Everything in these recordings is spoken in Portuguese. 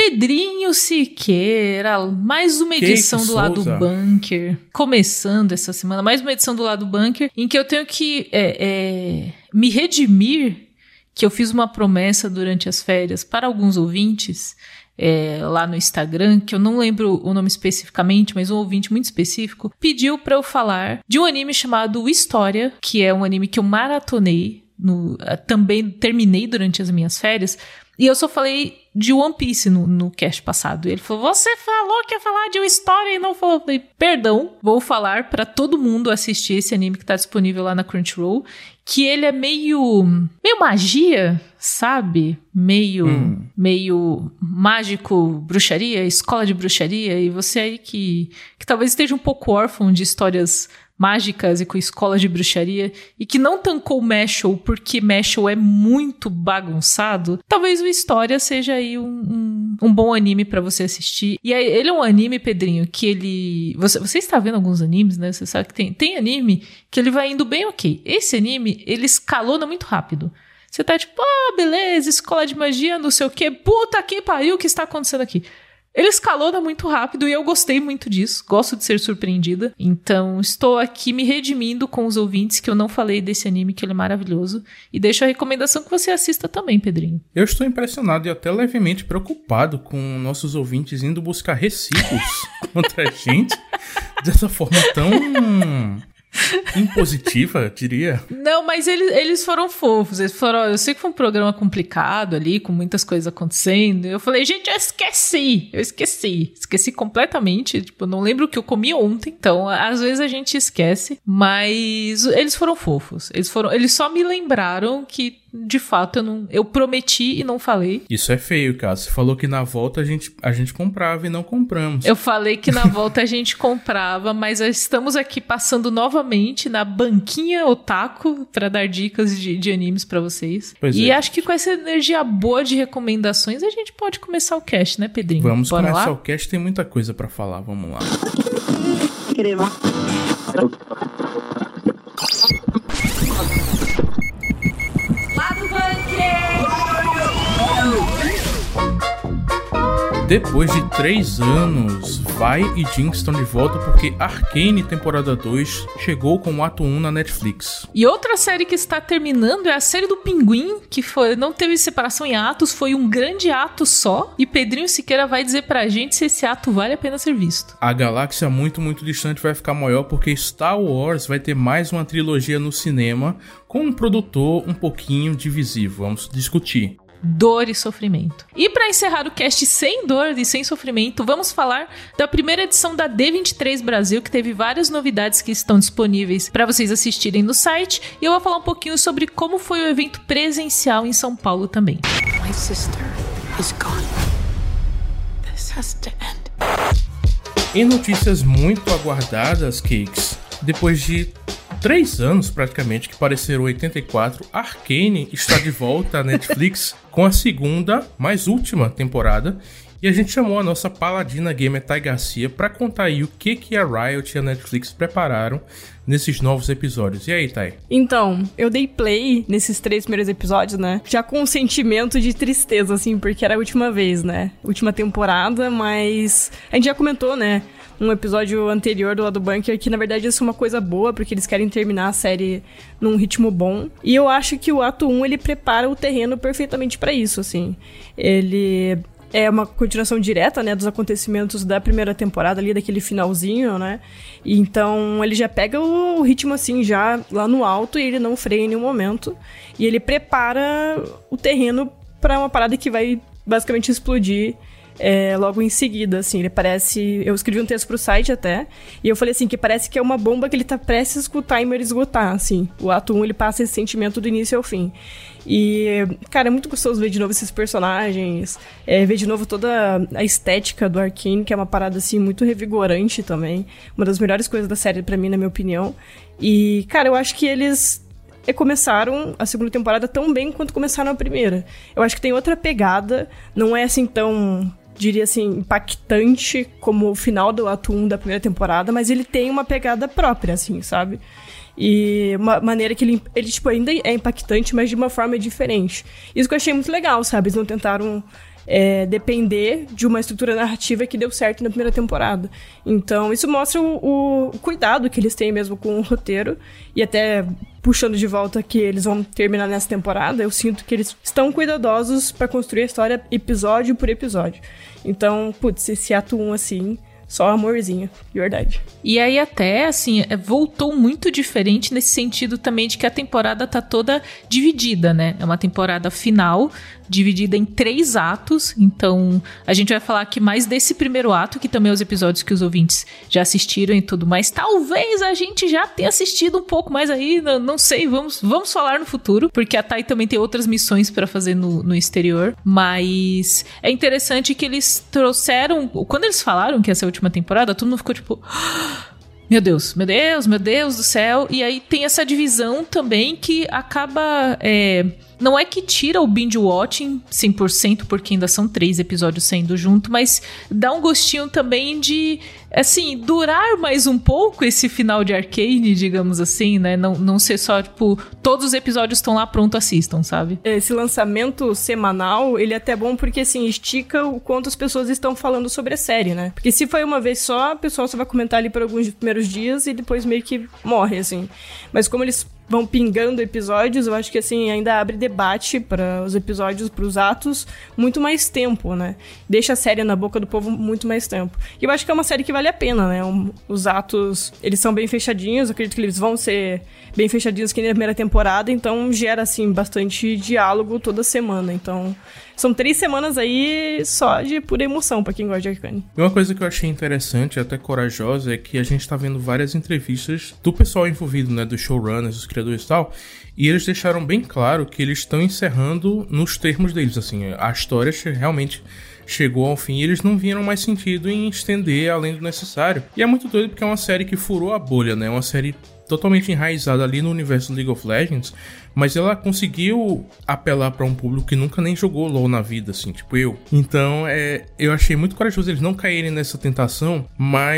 Pedrinho Siqueira, mais uma edição do Lado Bunker. Começando essa semana, mais uma edição do Lado Bunker, em que eu tenho que me redimir, que eu fiz uma promessa durante as férias para alguns ouvintes, lá no Instagram, que eu não lembro o nome especificamente, mas um ouvinte muito específico, pediu pra eu falar de um anime chamado História, que é um anime que eu maratonei, também terminei durante as minhas férias, e eu só falei de One Piece no cast passado. E ele falou, você falou que ia falar de uma história e não falou. Eu falei, perdão, vou falar pra todo mundo assistir esse anime que tá disponível lá na Crunchyroll, que ele é meio magia, sabe? Meio mágico, bruxaria, escola de bruxaria, e você aí que talvez esteja um pouco órfão de histórias mágicas e com escola de bruxaria, e que não tancou Mashle porque Mashle é muito bagunçado, talvez o História seja aí um bom anime pra você assistir. E aí, ele é um anime, Pedrinho, que ele... Você está vendo alguns animes, né? Você sabe que tem anime que ele vai indo bem ok. Esse anime, ele escalona muito rápido. Você tá tipo, beleza, escola de magia, não sei o quê, puta que pariu, o que está acontecendo aqui? Ele escalona muito rápido e eu gostei muito disso. Gosto de ser surpreendida. Então, estou aqui me redimindo com os ouvintes que eu não falei desse anime, que ele é maravilhoso. E deixo a recomendação que você assista também, Pedrinho. Eu estou impressionado e até levemente preocupado com nossos ouvintes indo buscar recibos contra a gente dessa forma tão... impositiva, diria. Não, mas eles foram fofos. Eles foram, eu sei que foi um programa complicado ali, com muitas coisas acontecendo. Eu falei, gente, eu esqueci completamente. Tipo, não lembro o que eu comi ontem. Então, às vezes a gente esquece. Mas eles foram fofos. Eles só me lembraram que, de fato, eu prometi e não falei. Isso é feio, cara. Você falou que na volta a gente comprava e não compramos. Eu falei que na volta a gente comprava, mas estamos aqui passando novamente na banquinha otaku pra dar dicas de animes pra vocês. Acho que com essa energia boa de recomendações a gente pode começar o cast, né, Pedrinho? Vamos começar o cast, tem muita coisa pra falar, vamos lá. Depois de 3 anos, Vi e Jinx estão de volta porque Arcane temporada 2 chegou com o ato 1 na Netflix. E outra série que está terminando é a série do Pinguim, que não teve separação em atos, foi um grande ato só. E Pedrinho Siqueira vai dizer pra gente se esse ato vale a pena ser visto. A galáxia muito, muito distante vai ficar maior porque Star Wars vai ter mais uma trilogia no cinema com um produtor um pouquinho divisivo. Vamos discutir. Dor e sofrimento. E para encerrar o cast sem dor e sem sofrimento, vamos falar da primeira edição da D23 Brasil, que teve várias novidades que estão disponíveis para vocês assistirem no site, e eu vou falar um pouquinho sobre como foi o evento presencial em São Paulo também. My sister is gone. This has to end. Em notícias muito aguardadas, Cakes, depois de 3 anos praticamente, que pareceram 84, Arcane está de volta à Netflix com a segunda, mais última temporada. E a gente chamou a nossa paladina gamer Thay Garcia para contar aí o que a Riot e a Netflix prepararam nesses novos episódios. E aí, Thay? Então, eu dei play nesses 3 primeiros episódios, né? Já com um sentimento de tristeza, assim, porque era a última vez, né? Última temporada, mas a gente já comentou, né? Um episódio anterior do Lado Bunker, que na verdade isso é uma coisa boa, porque eles querem terminar a série num ritmo bom. E eu acho que o ato 1, ele prepara o terreno perfeitamente pra isso, assim. Ele é uma continuação direta, né, dos acontecimentos da primeira temporada ali, daquele finalzinho, né? E então ele já pega o ritmo, assim, já lá no alto, e ele não freia em nenhum momento. E ele prepara o terreno pra uma parada que vai basicamente explodir logo em seguida, assim, ele parece... Eu escrevi um texto pro site até, e eu falei assim, que parece que é uma bomba que ele tá prestes com o timer esgotar, assim. O ato 1, ele passa esse sentimento do início ao fim. E, cara, é muito gostoso ver de novo esses personagens, ver de novo toda a estética do Arcane, que é uma parada, assim, muito revigorante também. Uma das melhores coisas da série pra mim, na minha opinião. E, cara, eu acho que eles começaram a segunda temporada tão bem quanto começaram a primeira. Eu acho que tem outra pegada, não é assim tão, diria assim, impactante como o final do ato 1 da primeira temporada, mas ele tem uma pegada própria, assim, sabe? E uma maneira que ele tipo, ainda é impactante, mas de uma forma diferente. Isso que eu achei muito legal, sabe? Eles não tentaram depender de uma estrutura narrativa que deu certo na primeira temporada. Então, isso mostra o cuidado que eles têm mesmo com o roteiro, e até puxando de volta que eles vão terminar nessa temporada, eu sinto que eles estão cuidadosos pra construir a história episódio por episódio. Então, putz, esse ato 1, assim, só amorzinho, de verdade. E aí até, assim, voltou muito diferente nesse sentido também de que a temporada tá toda dividida, né? É uma temporada final, dividida em 3 atos, então a gente vai falar aqui mais desse primeiro ato, que também é os episódios que os ouvintes já assistiram e tudo mais. Talvez a gente já tenha assistido um pouco mais aí, não sei, vamos falar no futuro, porque a Thay também tem outras missões pra fazer no exterior, mas é interessante que eles trouxeram, quando eles falaram que essa última temporada, todo mundo ficou tipo... Meu Deus do céu. E aí tem essa divisão também que acaba... não é que tira o binge-watching 100%, porque ainda são 3 episódios saindo junto, mas dá um gostinho também de, assim, durar mais um pouco esse final de Arcane, digamos assim, né? Não ser só, tipo, todos os episódios estão lá, pronto, assistam, sabe? Esse lançamento semanal, ele é até bom porque, assim, estica o quanto as pessoas estão falando sobre a série, né? Porque se foi uma vez só, o pessoal só vai comentar ali por alguns primeiros dias e depois meio que morre, assim. Mas como eles vão pingando episódios, eu acho que, assim, ainda abre debate para os episódios, para os atos, muito mais tempo, né? Deixa a série na boca do povo muito mais tempo. E eu acho que é uma série que vale a pena, né? Os atos, eles são bem fechadinhos, eu acredito que eles vão ser bem fechadinhos que nem na primeira temporada, então gera, assim, bastante diálogo toda semana. Então, são 3 semanas aí só de pura emoção pra quem gosta de Arcane. E uma coisa que eu achei interessante e até corajosa é que a gente tá vendo várias entrevistas do pessoal envolvido, né? Dos showrunners, dos criadores e tal, e eles deixaram bem claro que eles estão encerrando nos termos deles, assim, a história realmente chegou ao fim e eles não viram mais sentido em estender além do necessário. E é muito doido porque é uma série que furou a bolha, né? Uma série totalmente enraizada ali no universo League of Legends, mas ela conseguiu apelar pra um público que nunca nem jogou LoL na vida, assim, tipo eu. Então, eu achei muito corajoso eles não caírem nessa tentação,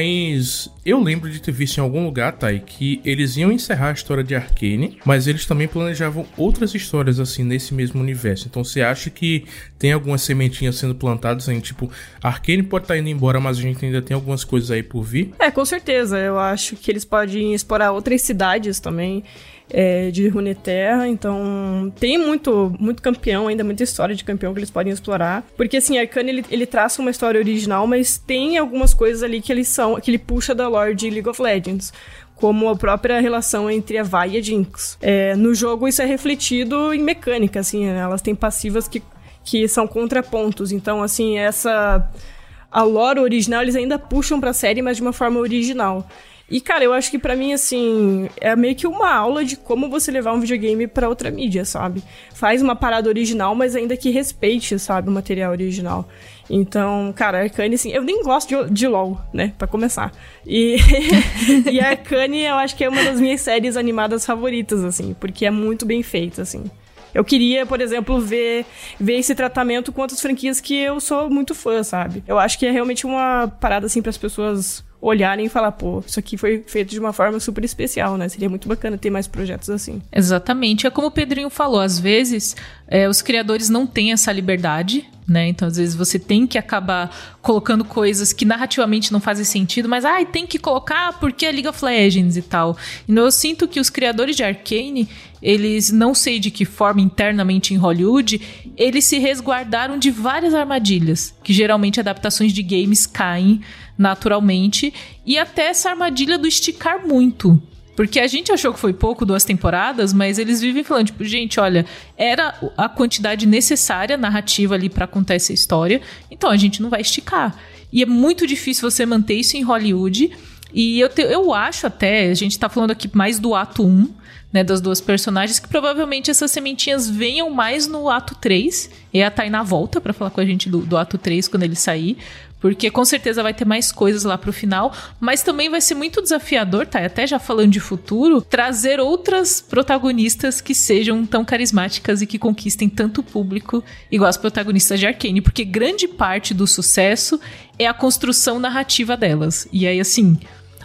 mas eu lembro de ter visto em algum lugar, Thay, que eles iam encerrar a história de Arcane, mas eles também planejavam outras histórias, assim, nesse mesmo universo. Então, você acha que tem algumas sementinhas sendo plantadas, assim, tipo, Arcane pode estar indo embora, mas a gente ainda tem algumas coisas aí por vir? Com certeza. Eu acho que eles podem explorar outras cidades também, de Runeterra, então tem muito campeão, ainda muita história de campeão que eles podem explorar, porque assim, Arcane ele traça uma história original, mas tem algumas coisas ali que ele puxa da lore de League of Legends, como a própria relação entre a Vi e a Jinx. No jogo isso é refletido em mecânica, assim, elas têm passivas que são contrapontos, então assim, a lore original eles ainda puxam pra série, mas de uma forma original. E, cara, eu acho que pra mim, assim, é meio que uma aula de como você levar um videogame pra outra mídia, sabe? Faz uma parada original, mas ainda que respeite, sabe, o material original. Então, cara, Arcane, assim, eu nem gosto de LoL, né, pra começar. E Arcane, eu acho que é uma das minhas séries animadas favoritas, assim, porque é muito bem feita, assim. Eu queria, por exemplo, ver esse tratamento com outras franquias que eu sou muito fã, sabe? Eu acho que é realmente uma parada, assim, para as pessoas olharem e falar, pô, isso aqui foi feito de uma forma super especial, né? Seria muito bacana ter mais projetos assim. Exatamente. É como o Pedrinho falou, às vezes os criadores não têm essa liberdade, né? Então, às vezes, você tem que acabar colocando coisas que narrativamente não fazem sentido, mas, tem que colocar porque é League of Legends e tal. Então, eu sinto que os criadores de Arcane, eles, não sei de que forma internamente em Hollywood, eles se resguardaram de várias armadilhas, que geralmente adaptações de games caem naturalmente, e até essa armadilha do esticar muito. Porque a gente achou que foi pouco, 2 temporadas, mas eles vivem falando, tipo, gente, olha, era a quantidade necessária narrativa ali pra contar essa história, então a gente não vai esticar. E é muito difícil você manter isso em Hollywood, e eu acho até, a gente tá falando aqui mais do ato 1, né, das 2 personagens, que provavelmente essas sementinhas venham mais no ato 3, e a Thay na volta pra falar com a gente do ato 3 quando ele sair, porque com certeza vai ter mais coisas lá pro final, mas também vai ser muito desafiador, tá? Até já falando de futuro, trazer outras protagonistas que sejam tão carismáticas e que conquistem tanto público igual as protagonistas de Arcane, porque grande parte do sucesso é a construção narrativa delas. E aí, assim,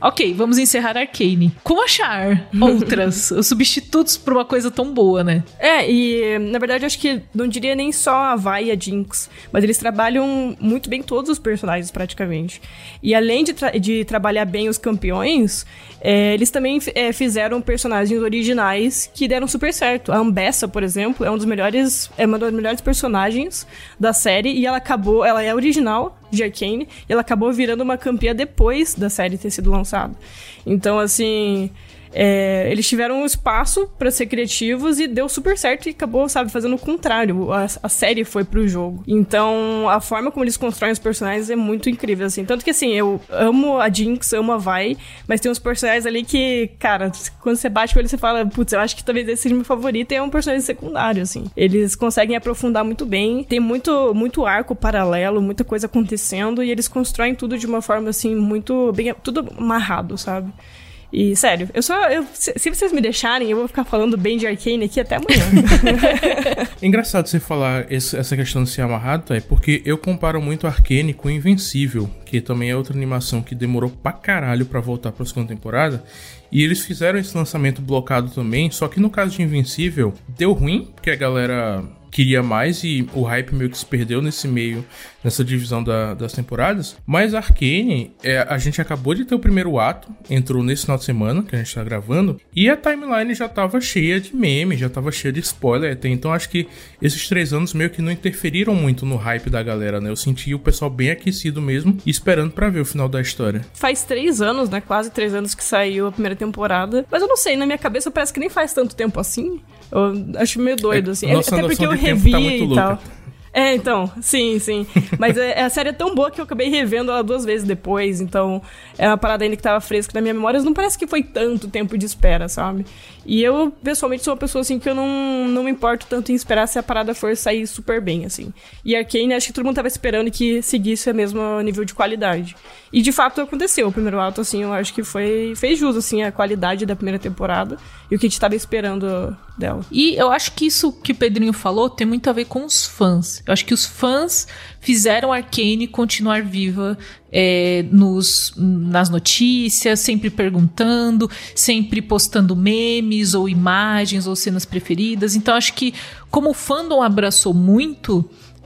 Ok, vamos encerrar Arcane. Como achar outras substitutos pra uma coisa tão boa, né? E na verdade eu acho que não diria nem só a Vi e a Jinx, mas eles trabalham muito bem todos os personagens praticamente. E além de trabalhar bem os campeões, eles também fizeram personagens originais que deram super certo. A Ambessa, por exemplo, é uma das melhores personagens da série e ela é original de Arcane e ela acabou virando uma campeã depois da série ter sido lançada. Então, assim, eles tiveram um espaço pra ser criativos e deu super certo e acabou, fazendo o contrário. A série foi pro jogo. Então, a forma como eles constroem os personagens é muito incrível, assim. Tanto que, assim, eu amo a Jinx, amo a Vi, mas tem uns personagens ali que, cara, quando você bate com ele, você fala, putz, eu acho que talvez esse seja meu favorito, e é um personagem secundário, assim. Eles conseguem aprofundar muito bem, tem muito arco paralelo, muita coisa acontecendo, e eles constroem tudo de uma forma, assim, muito bem, tudo amarrado, sabe? E, sério, se vocês me deixarem, eu vou ficar falando bem de Arcane aqui até amanhã. É engraçado você falar essa questão de ser amarrado, tá? Porque eu comparo muito Arcane com Invencível, que também é outra animação que demorou pra caralho pra voltar pra segunda temporada. E eles fizeram esse lançamento blocado também, só que no caso de Invencível, deu ruim, porque a galera queria mais e o hype meio que se perdeu nessa divisão das temporadas. Mas Arcane, a gente acabou de ter o primeiro ato, entrou nesse final de semana que a gente tá gravando, e a timeline já tava cheia de memes, já tava cheia de spoiler até. Então acho que esses 3 anos meio que não interferiram muito no hype da galera, né? Eu senti o pessoal bem aquecido mesmo e esperando pra ver o final da história. Faz 3 anos, né? Quase 3 anos que saiu a primeira temporada. Mas eu não sei, na minha cabeça parece que nem faz tanto tempo assim. Eu acho meio doido, assim. Até porque eu revi tá muito e tal. louca. Então, sim. Mas a série é tão boa que eu acabei revendo ela 2 vezes depois, então é uma parada ainda que tava fresca na minha memória, não parece que foi tanto tempo de espera, sabe? E eu, pessoalmente, sou uma pessoa, assim, que eu não me importo tanto em esperar se a parada for sair super bem, assim. E Arcane, acho que todo mundo tava esperando que seguisse o mesmo nível de qualidade. E, de fato, aconteceu. O primeiro ato, assim, eu acho que fez jus, assim, a qualidade da primeira temporada e o que a gente tava esperando dela. E eu acho que isso que o Pedrinho falou tem muito a ver com os fãs. Eu acho que os fãs fizeram Arcane continuar viva nas notícias, sempre perguntando, sempre postando memes ou imagens ou cenas preferidas. Então acho que como o fandom abraçou muito,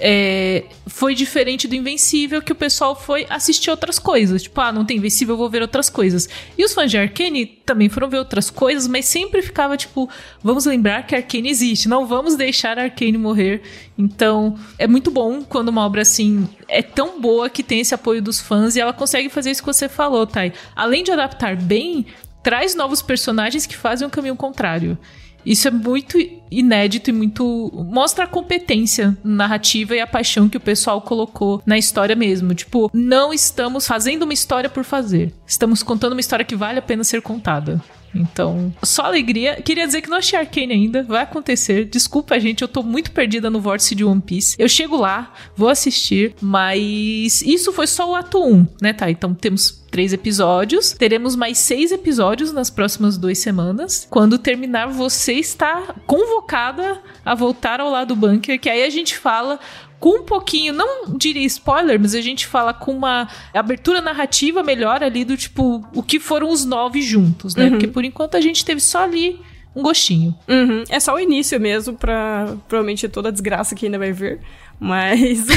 foi diferente do Invencível, que o pessoal foi assistir outras coisas. Tipo, não tem Invencível, eu vou ver outras coisas. E os fãs de Arcane também foram ver outras coisas, mas sempre ficava tipo, vamos lembrar que Arcane existe, não vamos deixar Arcane morrer. Então, é muito bom quando uma obra assim é tão boa que tem esse apoio dos fãs e ela consegue fazer isso que você falou, Thay. Além de adaptar bem, traz novos personagens que fazem um caminho contrário. Isso é muito inédito e mostra a competência narrativa e a paixão que o pessoal colocou na história mesmo. Tipo, não estamos fazendo uma história por fazer. Estamos contando uma história que vale a pena ser contada. Então, só alegria. Queria dizer que não achei Arcane ainda. Vai acontecer. Desculpa, gente. Eu tô muito perdida no vórtice de One Piece. Eu chego lá, vou assistir. Mas isso foi só o ato 1, né, tá? Então temos 3 episódios. Teremos mais 6 episódios nas próximas 2 semanas. Quando terminar, você está convocada a voltar ao lado bunker. Que aí a gente fala com um pouquinho, não diria spoiler, mas a gente fala com uma abertura narrativa melhor ali do tipo, o que foram os 9 juntos, né? Porque por enquanto a gente teve só ali um gostinho. É só o início mesmo, pra provavelmente toda a desgraça que ainda vai vir. Mas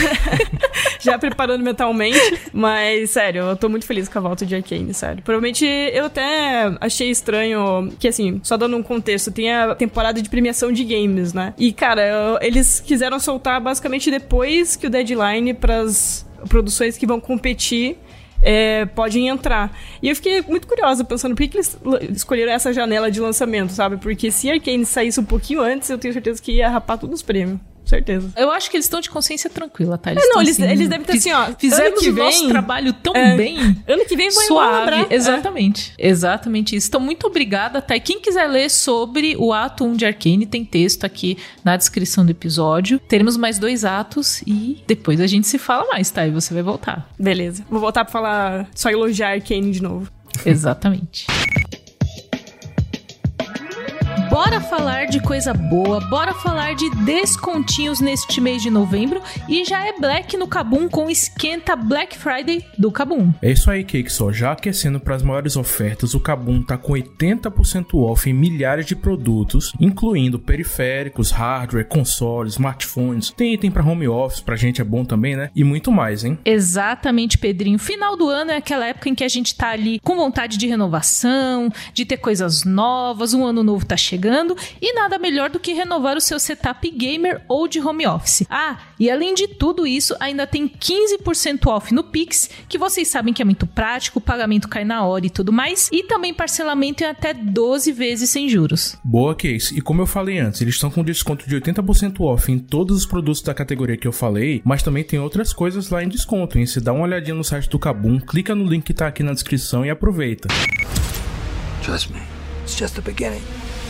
já preparando mentalmente. Mas, sério, eu tô muito feliz com a volta de Arcane, sério. Provavelmente eu até achei estranho que, assim, só dando um contexto, tem a temporada de premiação de games, né? E, cara, eles quiseram soltar basicamente depois que o deadline pras produções que vão competir podem entrar. E eu fiquei muito curiosa, pensando por que eles escolheram essa janela de lançamento, sabe? Porque se Arcane saísse um pouquinho antes, eu tenho certeza que ia rapar todos os prêmios. Certeza. Eu acho que eles estão de consciência tranquila, tá? Eles devem ter assim, ó. Fizemos o nosso trabalho tão bem. Ano que vem vai suave. Exatamente. Exatamente isso. Então, muito obrigada, tá? E quem quiser ler sobre o ato 1 de Arcane, tem texto aqui na descrição do episódio. Teremos mais 2 atos e depois a gente se fala mais, tá? E você vai voltar. Beleza. Vou voltar pra falar, só elogiar Arcane de novo. Exatamente. Bora falar de coisa boa, bora falar de descontinhos neste mês de novembro e já é Black no Kabum com Esquenta Black Friday do Kabum. É isso aí, Cake, só já aquecendo para as maiores ofertas, o Kabum tá com 80% off em milhares de produtos, incluindo periféricos, hardware, consoles, smartphones, tem item para home office, pra gente é bom também, né? E muito mais, hein? Exatamente, Pedrinho. Final do ano é aquela época em que a gente tá ali com vontade de renovação, de ter coisas novas, um ano novo tá chegando e nada melhor do que renovar o seu setup gamer ou de home office. Ah, e além de tudo isso, ainda tem 15% off no Pix, que vocês sabem que é muito prático, o pagamento cai na hora e tudo mais, e também parcelamento em até 12 vezes sem juros. Boa, Case. E como eu falei antes, eles estão com desconto de 80% off em todos os produtos da categoria que eu falei, mas também tem outras coisas lá em desconto, hein? Você dá uma olhadinha no site do Kabum, clica no link que tá aqui na descrição e aproveita. Trust me, it's just the beginning.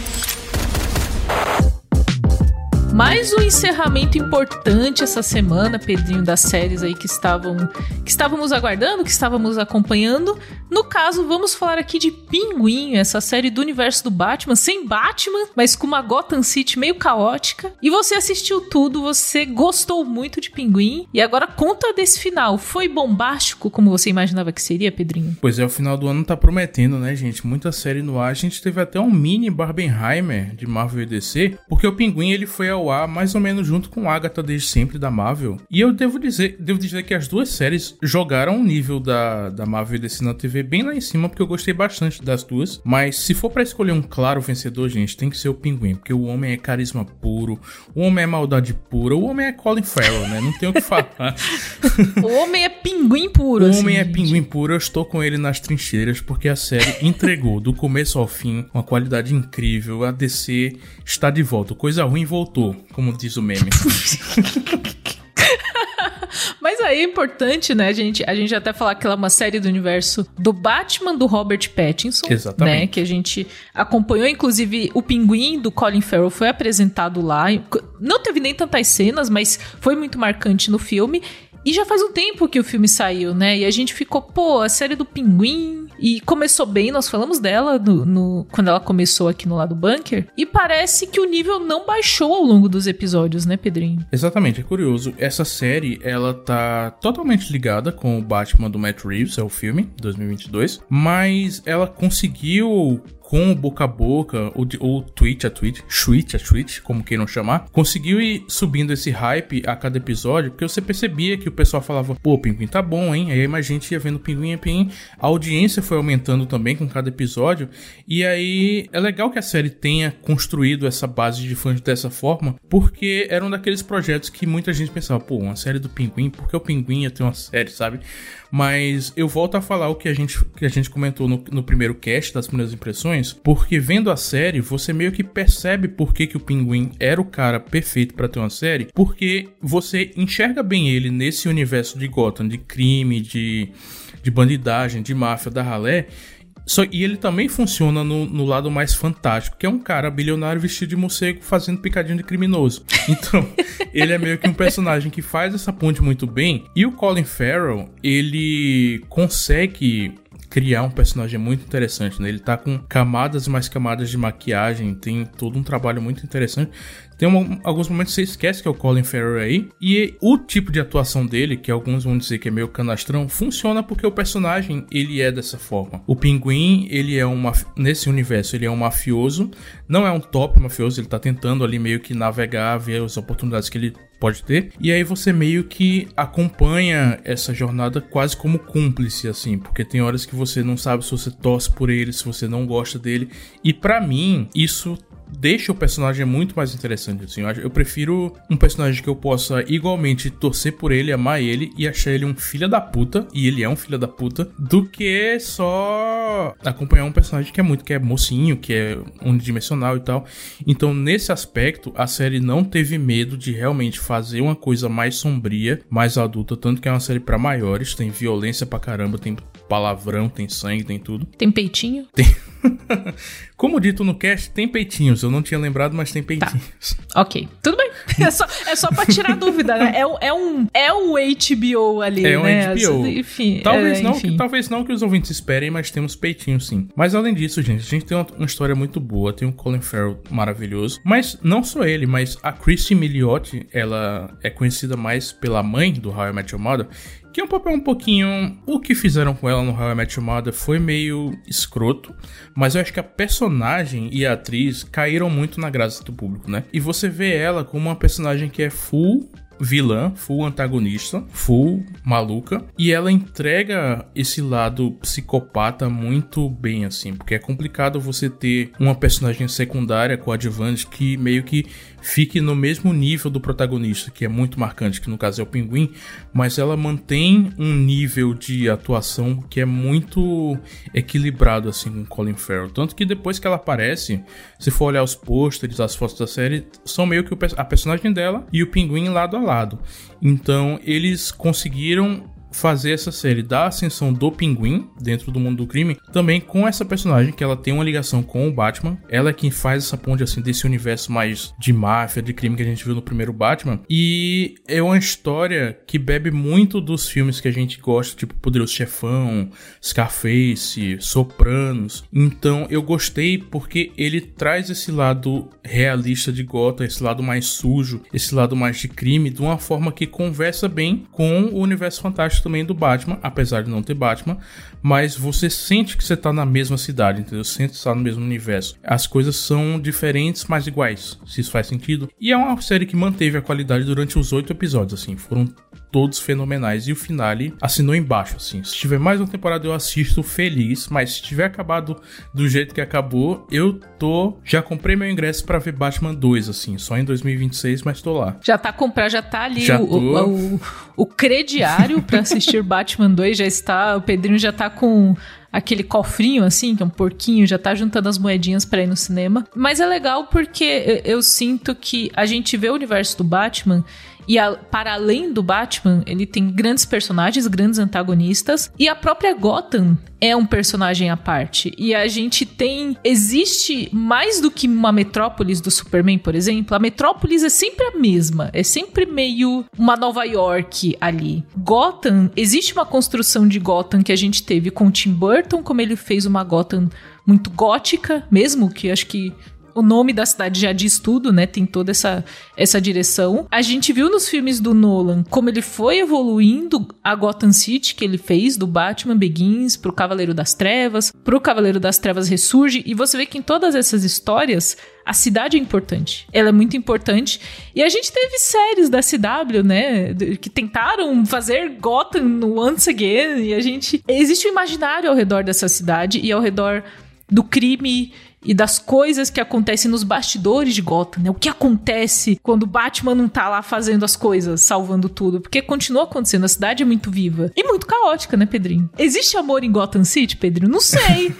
Mais um encerramento importante essa semana, Pedrinho, das séries aí que estávamos aguardando, que estávamos acompanhando. No caso, vamos falar aqui de Pinguim, essa série do universo do Batman, sem Batman, mas com uma Gotham City meio caótica. E você assistiu tudo, você gostou muito de Pinguim. E agora conta desse final. Foi bombástico como você imaginava que seria, Pedrinho? Pois é, o final do ano tá prometendo, né, gente? Muita série no ar. A gente teve até um mini Barbenheimer de Marvel e DC, porque o Pinguim ele foi ao ar mais ou menos junto com Agatha desde sempre da Marvel. E eu devo dizer que as duas séries jogaram o nível da Marvel e DC na TV bem lá em cima, porque eu gostei bastante das duas. Mas se for pra escolher um claro vencedor, gente, tem que ser o Pinguim, porque o homem é carisma puro, o homem é maldade pura, o homem é Colin Farrell, né? Não tem o que falar. O homem é pinguim puro. O homem é pinguim puro, eu estou com ele nas trincheiras, porque a série entregou do começo ao fim uma qualidade incrível. A DC está de volta. Coisa ruim voltou, como diz o meme. Mas aí é importante, né, a gente até falar que ela é uma série do universo do Batman, do Robert Pattinson. Exatamente. Né, que a gente acompanhou, inclusive o Pinguim do Colin Farrell foi apresentado lá. Não teve nem tantas cenas, mas foi muito marcante no filme. E já faz um tempo que o filme saiu, né? E a gente ficou, pô, a série do Pinguim. E começou bem, nós falamos dela quando ela começou aqui no Lado Bunker. E parece que o nível não baixou ao longo dos episódios, né, Pedrinho? Exatamente, é curioso. Essa série, ela tá totalmente ligada com o Batman do Matt Reeves, é o filme, 2022. Mas ela conseguiu, com o boca a boca, ou tweet a tweet, como queiram chamar, conseguiu ir subindo esse hype a cada episódio, porque você percebia que o pessoal falava, pô, o Pinguim tá bom, hein? Aí mais gente ia vendo Pinguim, a audiência foi aumentando também com cada episódio, e aí é legal que a série tenha construído essa base de fãs dessa forma, porque era um daqueles projetos que muita gente pensava, pô, uma série do Pinguim, por que o Pinguim ia ter uma série, sabe? Mas eu volto a falar o que a gente comentou no primeiro cast das primeiras impressões, porque vendo a série, você meio que percebe por que o Pinguim era o cara perfeito pra ter uma série, porque você enxerga bem ele nesse universo de Gotham, de crime, de bandidagem, de máfia, da ralé. E ele também funciona no lado mais fantástico, que é um cara bilionário vestido de morcego fazendo picadinho de criminoso. Então, ele é meio que um personagem que faz essa ponte muito bem. E o Colin Farrell, ele consegue criar um personagem muito interessante, né? Ele tá com camadas e mais camadas de maquiagem, tem todo um trabalho muito interessante. Tem alguns momentos que você esquece que é o Colin Farrell aí. E o tipo de atuação dele, que alguns vão dizer que é meio canastrão, funciona porque o personagem, ele é dessa forma. O Pinguim, ele é nesse universo, ele é um mafioso. Não é um top mafioso, ele tá tentando ali meio que navegar, ver as oportunidades que ele pode ter. E aí você meio que acompanha essa jornada quase como cúmplice, assim. Porque tem horas que você não sabe se você torce por ele, se você não gosta dele. E pra mim, isso deixa o personagem muito mais interessante, assim. Eu prefiro um personagem que eu possa igualmente torcer por ele, amar ele e achar ele um filho da puta, e ele é um filho da puta, do que só acompanhar um personagem que é mocinho, que é unidimensional e tal. Então, nesse aspecto, a série não teve medo de realmente fazer uma coisa mais sombria, mais adulta, tanto que é uma série pra maiores, tem violência pra caramba, tem palavrão, tem sangue, tem tudo. Tem peitinho? Tem... Como dito no cast, tem peitinhos. Eu não tinha lembrado, mas tem peitinhos. Tá. Ok, tudo bem. É só pra tirar dúvida, né? É um HBO ali, né? É um HBO. Enfim. Talvez não que os ouvintes esperem, mas temos peitinhos sim. Mas além disso, gente, a gente tem uma história muito boa. Tem o Colin Farrell maravilhoso. Mas não só ele, mas a Christy Milioti, ela é conhecida mais pela mãe do How I Met Your Mother, que é um papel um pouquinho... O que fizeram com ela no How I Met Your Mother foi meio escroto, mas eu acho que a personagem e a atriz caíram muito na graça do público, né? E você vê ela como uma personagem que é full vilã, full antagonista, full maluca, e ela entrega esse lado psicopata muito bem, assim, porque é complicado você ter uma personagem secundária, coadjuvante, que meio que fique no mesmo nível do protagonista, que é muito marcante, que no caso é o Pinguim, mas ela mantém um nível de atuação que é muito equilibrado, assim, com Colin Farrell, tanto que depois que ela aparece, se for olhar os pôsteres, as fotos da série, são meio que a personagem dela e o Pinguim lado a lado. Então eles conseguiram fazer essa série da ascensão do Pinguim dentro do mundo do crime, também com essa personagem que ela tem uma ligação com o Batman. Ela é quem faz essa ponte, assim, desse universo mais de máfia, de crime que a gente viu no primeiro Batman, e é uma história que bebe muito dos filmes que a gente gosta, tipo Poderoso Chefão, Scarface, Sopranos. Então eu gostei porque ele traz esse lado realista de Gotham, esse lado mais sujo, esse lado mais de crime, de uma forma que conversa bem com o universo fantástico também do Batman, apesar de não ter Batman, mas você sente que você tá na mesma cidade, entendeu? Sente que você tá no mesmo universo. As coisas são diferentes, mas iguais, se isso faz sentido. E é uma série que manteve a qualidade durante os 8 episódios, assim, foram todos fenomenais, e o finale assinou embaixo, assim. Se tiver mais uma temporada eu assisto feliz, mas se tiver acabado do jeito que acabou, já comprei meu ingresso pra ver Batman 2, assim, só em 2026, mas tô lá. Já tá ali o crediário pra assistir Batman 2, já está, o Pedrinho já tá com aquele cofrinho assim, que é um porquinho, já tá juntando as moedinhas pra ir no cinema. Mas é legal porque eu sinto que a gente vê o universo do Batman e para além do Batman, ele tem grandes personagens, grandes antagonistas, e a própria Gotham é um personagem à parte. E a gente existe mais do que uma metrópolis do Superman, por exemplo. A metrópolis é sempre a mesma, é sempre meio uma Nova York ali. Gotham, existe uma construção de Gotham que a gente teve com o Tim Burton, como ele fez uma Gotham muito gótica, mesmo que acho que o nome da cidade já diz tudo, né? Tem toda essa direção. A gente viu nos filmes do Nolan como ele foi evoluindo a Gotham City que ele fez, do Batman Begins pro Cavaleiro das Trevas, pro Cavaleiro das Trevas Ressurge, e você vê que em todas essas histórias a cidade é importante. Ela é muito importante. E a gente teve séries da CW, né? Que tentaram fazer Gotham once again. E existe um imaginário ao redor dessa cidade e ao redor do crime e das coisas que acontecem nos bastidores de Gotham, né? O que acontece quando o Batman não tá lá fazendo as coisas, salvando tudo? Porque continua acontecendo, a cidade é muito viva. E muito caótica, né, Pedrinho? Existe amor em Gotham City, Pedrinho? Não sei.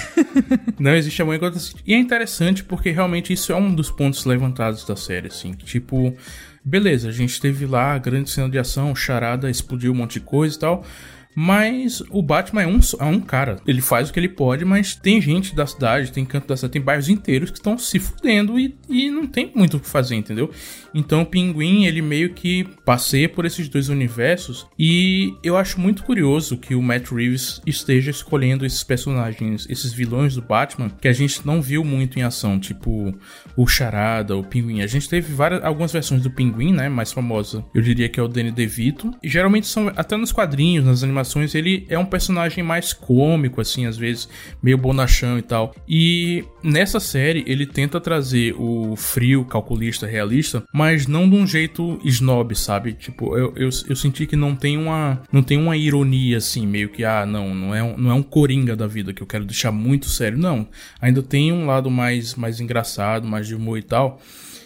Não existe amor em Gotham City. E é interessante porque realmente isso é um dos pontos levantados da série, assim. Tipo, beleza, a gente teve lá a grande cena de ação, Charada explodiu um monte de coisa e tal... Mas o Batman é um cara. Ele faz o que ele pode, mas tem gente da cidade, tem canto da cidade, tem bairros inteiros que estão se fudendo e não tem muito o que fazer, entendeu? Então o Pinguim, ele meio que passeia por esses dois universos, e eu acho muito curioso que o Matt Reeves esteja escolhendo esses personagens, esses vilões do Batman, que a gente não viu muito em ação, tipo o Charada, o Pinguim. A gente teve algumas versões do Pinguim, né, mais famosa, eu diria que é o Danny DeVito, e geralmente são, até nos quadrinhos, nas animações, ele é um personagem mais cômico, assim, às vezes meio bonachão e tal. E nessa série ele tenta trazer o frio, calculista, realista, mas não de um jeito snob, sabe? Tipo, eu senti que não tem uma ironia, assim, meio que, não é um Coringa da vida que eu quero deixar muito sério. Não, ainda tem um lado mais engraçado, mais de humor e tal.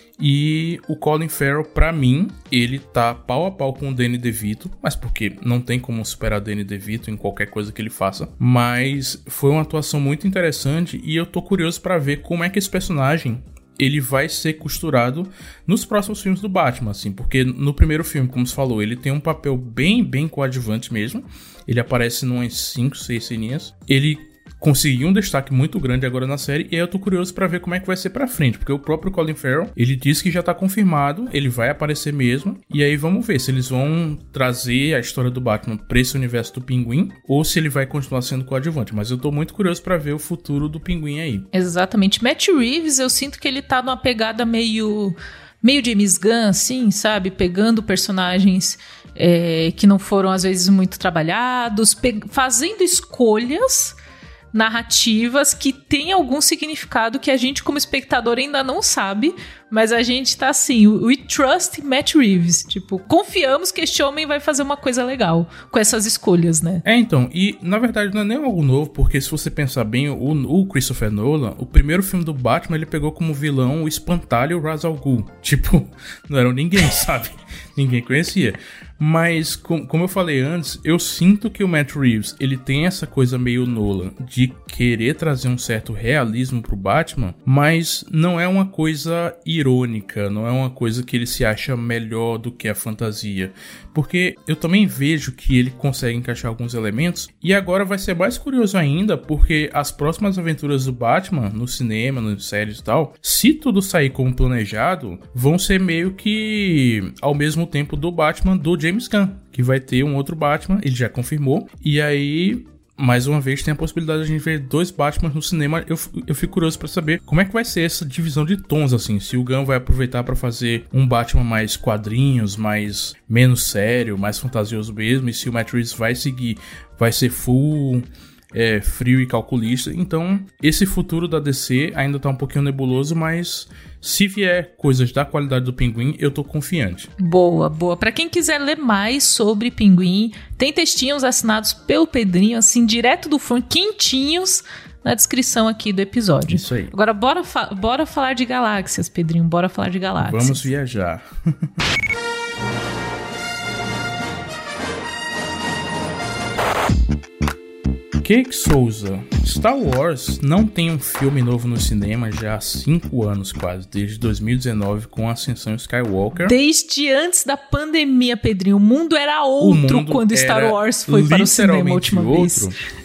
E o Colin Farrell, pra mim, ele tá pau a pau com o Danny DeVito, mas porque não tem como superar Danny DeVito em qualquer coisa que ele faça. Mas foi uma atuação muito interessante e eu tô curioso pra ver como é que esse personagem ele vai ser costurado nos próximos filmes do Batman, assim, porque no primeiro filme, como você falou, ele tem um papel bem coadjuvante mesmo. Ele aparece em umas 5, 6 ceninhas. Ele conseguiu um destaque muito grande agora na série, e aí eu tô curioso pra ver como é que vai ser pra frente, porque o próprio Colin Farrell, ele disse que já tá confirmado, ele vai aparecer mesmo, e aí vamos ver se eles vão trazer a história do Batman pra esse universo do Pinguim, ou se ele vai continuar sendo coadjuvante, mas eu tô muito curioso pra ver o futuro do Pinguim aí. Exatamente. Matt Reeves, eu sinto que ele tá numa pegada meio James Gunn, assim, sabe? Pegando personagens que não foram, às vezes, muito trabalhados, fazendo escolhas narrativas que têm algum significado que a gente, como espectador, ainda não sabe, mas a gente tá assim, we trust Matt Reeves, tipo, confiamos que este homem vai fazer uma coisa legal com essas escolhas, né? Então, e na verdade não é nem algo novo, porque se você pensar bem, o Christopher Nolan, o primeiro filme do Batman, ele pegou como vilão o espantalho Ra's al Ghul, tipo, não era ninguém, sabe? Ninguém conhecia. Mas, como eu falei antes, eu sinto que o Matt Reeves, ele tem essa coisa meio Nolan, de querer trazer um certo realismo pro Batman, mas não é uma coisa irônica, não é uma coisa que ele se acha melhor do que a fantasia. Porque eu também vejo que ele consegue encaixar alguns elementos, e agora vai ser mais curioso ainda, porque as próximas aventuras do Batman, no cinema, nas séries e tal, se tudo sair como planejado, vão ser meio que ao mesmo tempo do Batman do James Gunn, que vai ter um outro Batman, ele já confirmou, e aí, mais uma vez, tem a possibilidade de a gente ver 2 Batman no cinema. Eu fico curioso pra saber como é que vai ser essa divisão de tons, assim, se o Gunn vai aproveitar pra fazer um Batman mais quadrinhos, menos sério, mais fantasioso mesmo, e se o Matt Reeves vai seguir, vai ser full frio e calculista. Então, esse futuro da DC ainda tá um pouquinho nebuloso, mas se vier coisas da qualidade do Pinguim, eu tô confiante. Boa. Pra quem quiser ler mais sobre Pinguim, tem textinhos assinados pelo Pedrinho, assim, direto do forno, quentinhos, na descrição aqui do episódio. Isso aí. Agora, bora falar de galáxias, Pedrinho. Bora falar de galáxias. Vamos viajar. Keke Souza, Star Wars não tem um filme novo no cinema já há 5 anos quase, desde 2019 com a Ascensão Skywalker. Desde antes da pandemia, Pedrinho, o mundo era outro quando Star Wars foi para o cinema a última vez.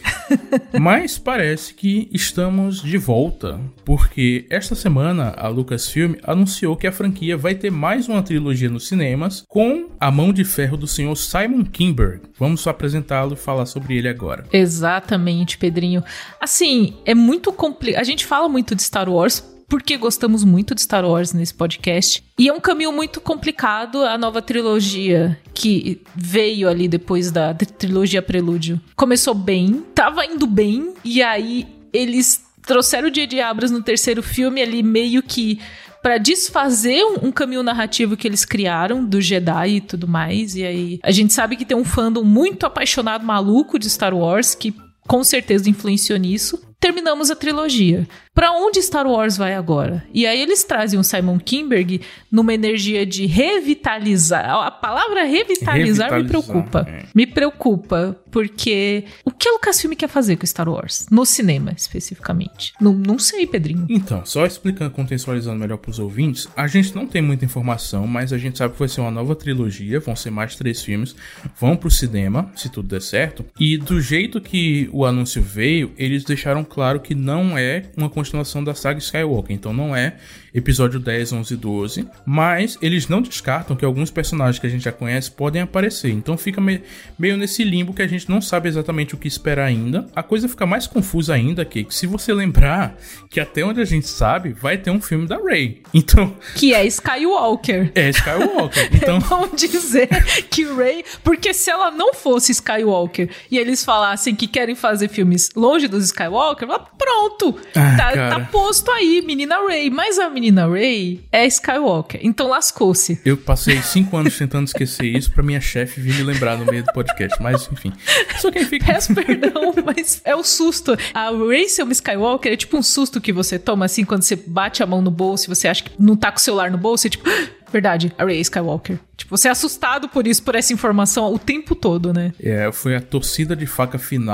Mas parece que estamos de volta, porque esta semana a Lucasfilm anunciou que a franquia vai ter mais uma trilogia nos cinemas com a mão de ferro do senhor Simon Kinberg. Vamos apresentá-lo e falar sobre ele agora. Exatamente, Pedrinho. Assim, é muito complicado. A gente fala muito de Star Wars porque gostamos muito de Star Wars nesse podcast. E é um caminho muito complicado. A nova trilogia que veio ali depois da trilogia Prelúdio começou bem, tava indo bem, e aí eles trouxeram o J.J. Abrams no terceiro filme ali meio que pra desfazer um caminho narrativo que eles criaram do Jedi e tudo mais. E aí a gente sabe que tem um fandom muito apaixonado, maluco de Star Wars, que com certeza influenciou nisso. Terminamos a trilogia. Pra onde Star Wars vai agora? E aí eles trazem o Simon Kinberg numa energia de revitalizar. A palavra revitalizar me preocupa. Me preocupa, porque o que a Lucasfilm quer fazer com Star Wars? No cinema, especificamente. Não sei, Pedrinho. Então, só explicando, contextualizando melhor pros ouvintes, a gente não tem muita informação, mas a gente sabe que vai ser uma nova trilogia, vão ser mais 3 filmes, vão pro cinema, se tudo der certo. E do jeito que o anúncio veio, eles deixaram claro que não é uma continuação da saga Skywalker, então não é episódio 10, 11 e 12, mas eles não descartam que alguns personagens que a gente já conhece podem aparecer, então fica meio nesse limbo que a gente não sabe exatamente o que esperar ainda. A coisa fica mais confusa ainda, que se você lembrar que até onde a gente sabe, vai ter um filme da Rey, então... Que é Skywalker. É Skywalker, então... Vamos dizer que Rey... Porque se ela não fosse Skywalker e eles falassem que querem fazer filmes longe dos Skywalker, pronto, tá posto aí, menina Rey, mas a menina Rey é Skywalker, então lascou-se. Eu passei 5 anos tentando esquecer isso pra minha chefe vir me lembrar no meio do podcast, mas enfim. Só quem fica... Peço perdão, mas é o susto. A Rey ser uma Skywalker é tipo um susto que você toma assim quando você bate a mão no bolso e você acha que não tá com o celular no bolso e tipo... Verdade, a Rey é Skywalker. Tipo, você é assustado por essa informação o tempo todo, né? Foi a torcida de faca final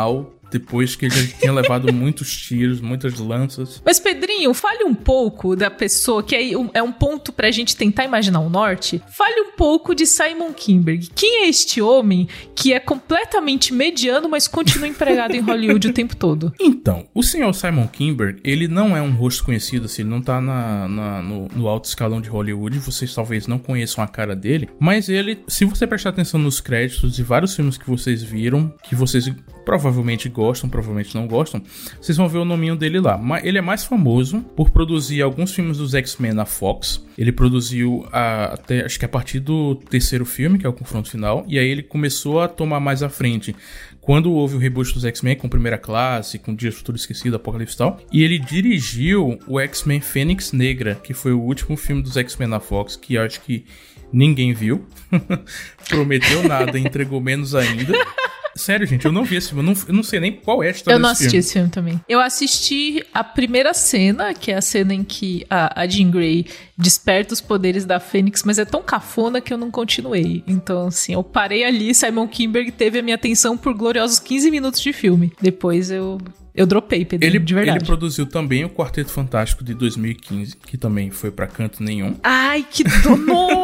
depois que ele já tinha levado muitos tiros, muitas lanças. Mas, Pedrinho, fale um pouco da pessoa, que aí é um ponto pra gente tentar imaginar o norte. Fale um pouco de Simon Kinberg. Quem é este homem que é completamente mediano, mas continua empregado em Hollywood o tempo todo? Então, o senhor Simon Kinberg, ele não é um rosto conhecido, assim, ele não tá no alto escalão de Hollywood, vocês talvez não conheçam a cara dele, mas ele, se você prestar atenção nos créditos de vários filmes que vocês viram, que vocês provavelmente gostam, provavelmente não gostam, vocês vão ver o nominho dele lá. Mas ele é mais famoso por produzir alguns filmes dos X-Men na Fox. Ele produziu até, acho que a partir do terceiro filme, que é o Confronto Final, e aí ele começou a tomar mais à frente quando houve o reboot dos X-Men com Primeira Classe, com Dia do Futuro Esquecido, Apocalipse e tal. E ele dirigiu o X-Men Fênix Negra, que foi o último filme dos X-Men na Fox, que eu acho que ninguém viu. Prometeu nada, entregou menos ainda. Sério, gente, eu não vi esse filme, eu não sei nem qual é a história desse filme. Eu não assisti esse filme também. Eu assisti a primeira cena, que é a cena em que a Jean Grey desperta os poderes da Fênix, mas é tão cafona que eu não continuei. Então, assim, eu parei ali, Simon Kinberg teve a minha atenção por gloriosos 15 minutos de filme. Depois eu dropei, Pedro, de verdade. Ele produziu também o Quarteto Fantástico de 2015, que também foi pra canto nenhum. Ai, que dor!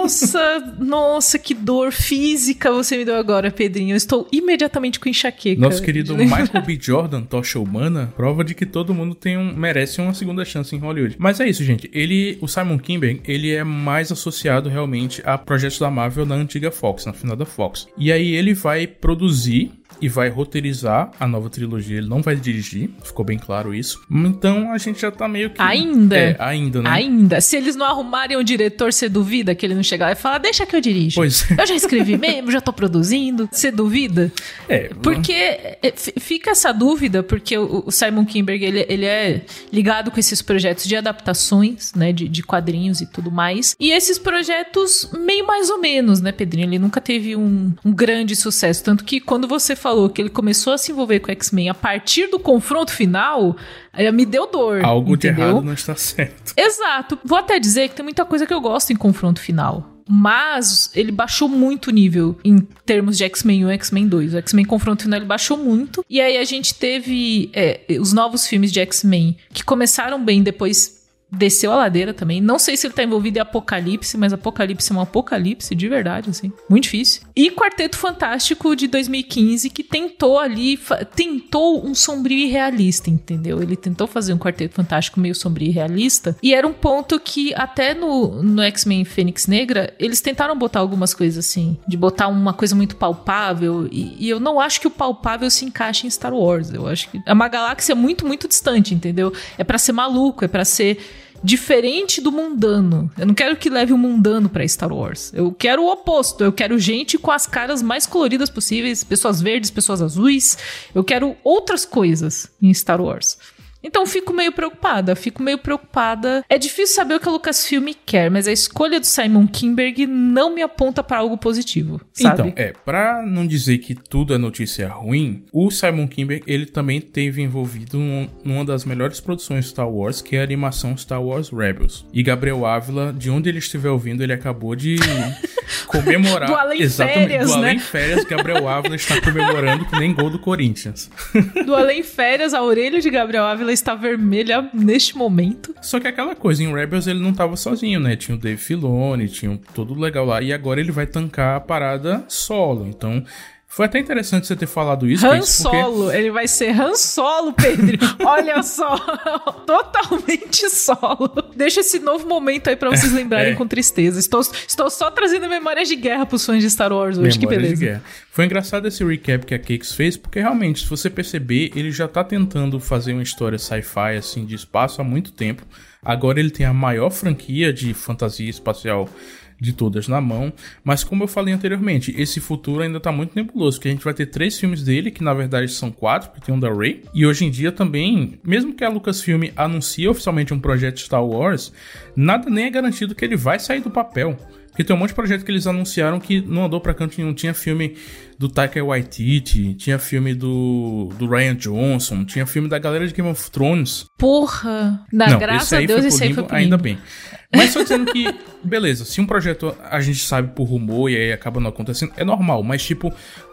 Nossa, que dor física você me deu agora, Pedrinho. Eu estou imediatamente com enxaqueca. Nosso querido Michael B. Jordan, Tocha Humana, prova de que todo mundo merece uma segunda chance em Hollywood. Mas é isso, gente. O Simon Kinberg, ele é mais associado realmente a projetos da Marvel na antiga Fox, na final da Fox. E aí ele vai produzir e vai roteirizar a nova trilogia. Ele não vai dirigir, ficou bem claro isso. Então a gente já tá meio que... Ainda, né? Ainda. Se eles não arrumarem o diretor, você duvida que ele não chegar lá e falar, deixa que eu dirijo. Pois é. Eu já escrevi mesmo, já tô produzindo. Você duvida? Porque fica essa dúvida, porque o Simon Kinberg, ele é ligado com esses projetos de adaptações, né, de quadrinhos e tudo mais. E esses projetos meio mais ou menos, né, Pedrinho? Ele nunca teve um grande sucesso. Tanto que quando você falou que ele começou a se envolver com o X-Men a partir do Confronto Final, me deu dor. Algo de errado não está certo. Exato. Vou até dizer que tem muita coisa que eu gosto em Confronto Final. Mas ele baixou muito o nível em termos de X-Men 1 e X-Men 2. O X-Men Confronto Final ele baixou muito. E aí a gente teve os novos filmes de X-Men que começaram bem, depois desceu a ladeira também. Não sei se ele tá envolvido em Apocalipse, mas Apocalipse é um apocalipse de verdade, assim. Muito difícil. E Quarteto Fantástico de 2015, que tentou um sombrio e realista, entendeu? Ele tentou fazer um Quarteto Fantástico meio sombrio e realista. E era um ponto que até no X-Men Fênix Negra, eles tentaram botar algumas coisas assim, de botar uma coisa muito palpável. E eu não acho que o palpável se encaixe em Star Wars. Eu acho que é uma galáxia muito, muito distante, entendeu? É pra ser maluco, é pra ser diferente do mundano. Eu não quero que leve o mundano pra Star Wars. Eu quero o oposto. Eu quero gente com as caras mais coloridas possíveis, pessoas verdes, pessoas azuis. Eu quero outras coisas em Star Wars. Então fico meio preocupada. É difícil saber o que a Lucasfilm quer, mas a escolha do Simon Kinberg não me aponta para algo positivo, sabe? Então, pra não dizer que tudo é notícia ruim, o Simon Kinberg, ele também teve envolvido numa das melhores produções de Star Wars, que é a animação Star Wars Rebels. E Gabriel Ávila, de onde ele estiver ouvindo, ele acabou de comemorar. Do Além Férias, do né? Além Férias, Gabriel Ávila está comemorando que nem gol do Corinthians. Do Além Férias, a orelha de Gabriel Ávila está vermelha neste momento. Só que aquela coisa, em Rebels ele não tava sozinho, né? Tinha o Dave Filoni, tinha tudo legal lá. E agora ele vai tancar a parada solo. Então, foi até interessante você ter falado isso. Han Solo, ele vai ser Han Solo, Pedro. Olha só, totalmente solo. Deixa esse novo momento aí pra vocês lembrarem com tristeza. Estou só trazendo memórias de guerra pros fãs de Star Wars hoje, que beleza. De guerra. Foi engraçado esse recap que a Cakes fez, porque realmente, se você perceber, ele já tá tentando fazer uma história sci-fi, assim, de espaço há muito tempo. Agora ele tem a maior franquia de fantasia espacial de todas na mão, mas como eu falei anteriormente, esse futuro ainda tá muito nebuloso, porque a gente vai ter 3 filmes dele, que na verdade são 4, porque tem um da Rey, e hoje em dia também, mesmo que a Lucasfilm anuncie oficialmente um projeto Star Wars, nada nem é garantido que ele vai sair do papel. Porque tem um monte de projeto que eles anunciaram que não andou pra canto nenhum. Tinha filme do Taika Waititi, tinha filme do Rian Johnson, tinha filme da galera de Game of Thrones. Porra! Graças a Deus, esse aí foi pro limbo. Ainda bem. Mas só dizendo que, beleza, se um projeto a gente sabe por rumor e aí acaba não acontecendo, é normal. Mas tipo,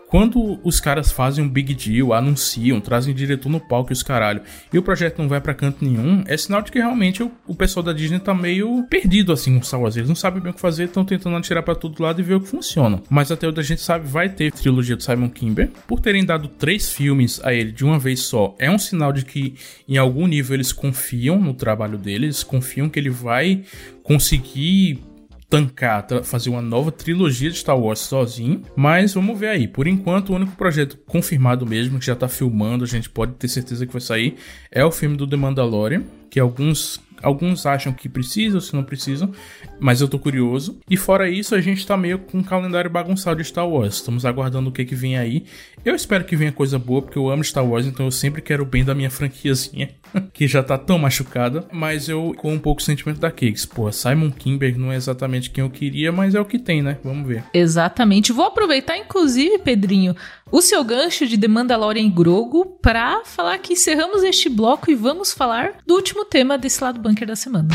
quando os caras fazem um big deal, anunciam, trazem diretor no palco e os caralho, e o projeto não vai pra canto nenhum, é sinal de que realmente o pessoal da Disney tá meio perdido assim com Star Wars. Eles não sabem bem o que fazer, estão tentando atirar pra todo lado e ver o que funciona. Mas até onde a gente sabe, vai ter trilogia do Simon Kinberg. Por terem dado 3 filmes a ele de uma vez só, é um sinal de que em algum nível eles confiam no trabalho deles, confiam que ele vai conseguir tancar, fazer uma nova trilogia de Star Wars sozinho, mas vamos ver aí. Por enquanto, o único projeto confirmado mesmo, que já tá filmando, a gente pode ter certeza que vai sair, é o filme do The Mandalorian, que alguns acham que precisam, se não precisam, mas eu tô curioso. E fora isso, a gente tá meio com um calendário bagunçado de Star Wars. Estamos aguardando o que vem aí. Eu espero que venha coisa boa, porque eu amo Star Wars, então eu sempre quero o bem da minha franquiazinha, que já tá tão machucada. Mas eu com um pouco o sentimento da Cakes. Pô, Simon Kinberg não é exatamente quem eu queria, mas é o que tem, né? Vamos ver. Exatamente. Vou aproveitar, inclusive, Pedrinho, o seu gancho de The Mandalorian e Grogu pra falar que encerramos este bloco e vamos falar do último tema desse lado bunker da semana.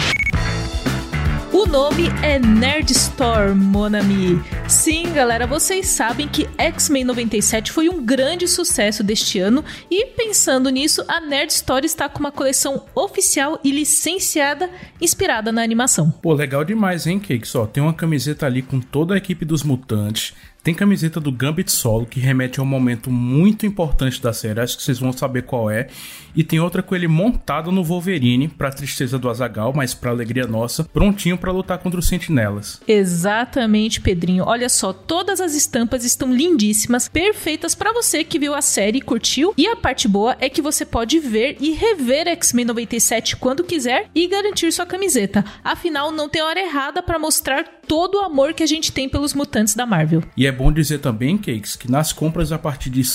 O nome é Nerd Store, mon ami. Sim, galera, vocês sabem que X-Men 97 foi um grande sucesso deste ano e, pensando nisso, a Nerd Store está com uma coleção oficial e licenciada inspirada na animação. Pô, legal demais, hein, Cake? Só tem uma camiseta ali com toda a equipe dos mutantes. Tem camiseta do Gambit Solo, que remete a um momento muito importante da série, acho que vocês vão saber qual é. E tem outra com ele montado no Wolverine, pra tristeza do Azaghal, mas pra alegria nossa, prontinho pra lutar contra os sentinelas. Exatamente, Pedrinho. Olha só, todas as estampas estão lindíssimas, perfeitas pra você que viu a série e curtiu. E a parte boa é que você pode ver e rever X-Men 97 quando quiser e garantir sua camiseta. Afinal, não tem hora errada pra mostrar todo o amor que a gente tem pelos mutantes da Marvel. E é bom dizer também, Cakes, que nas compras a partir de R$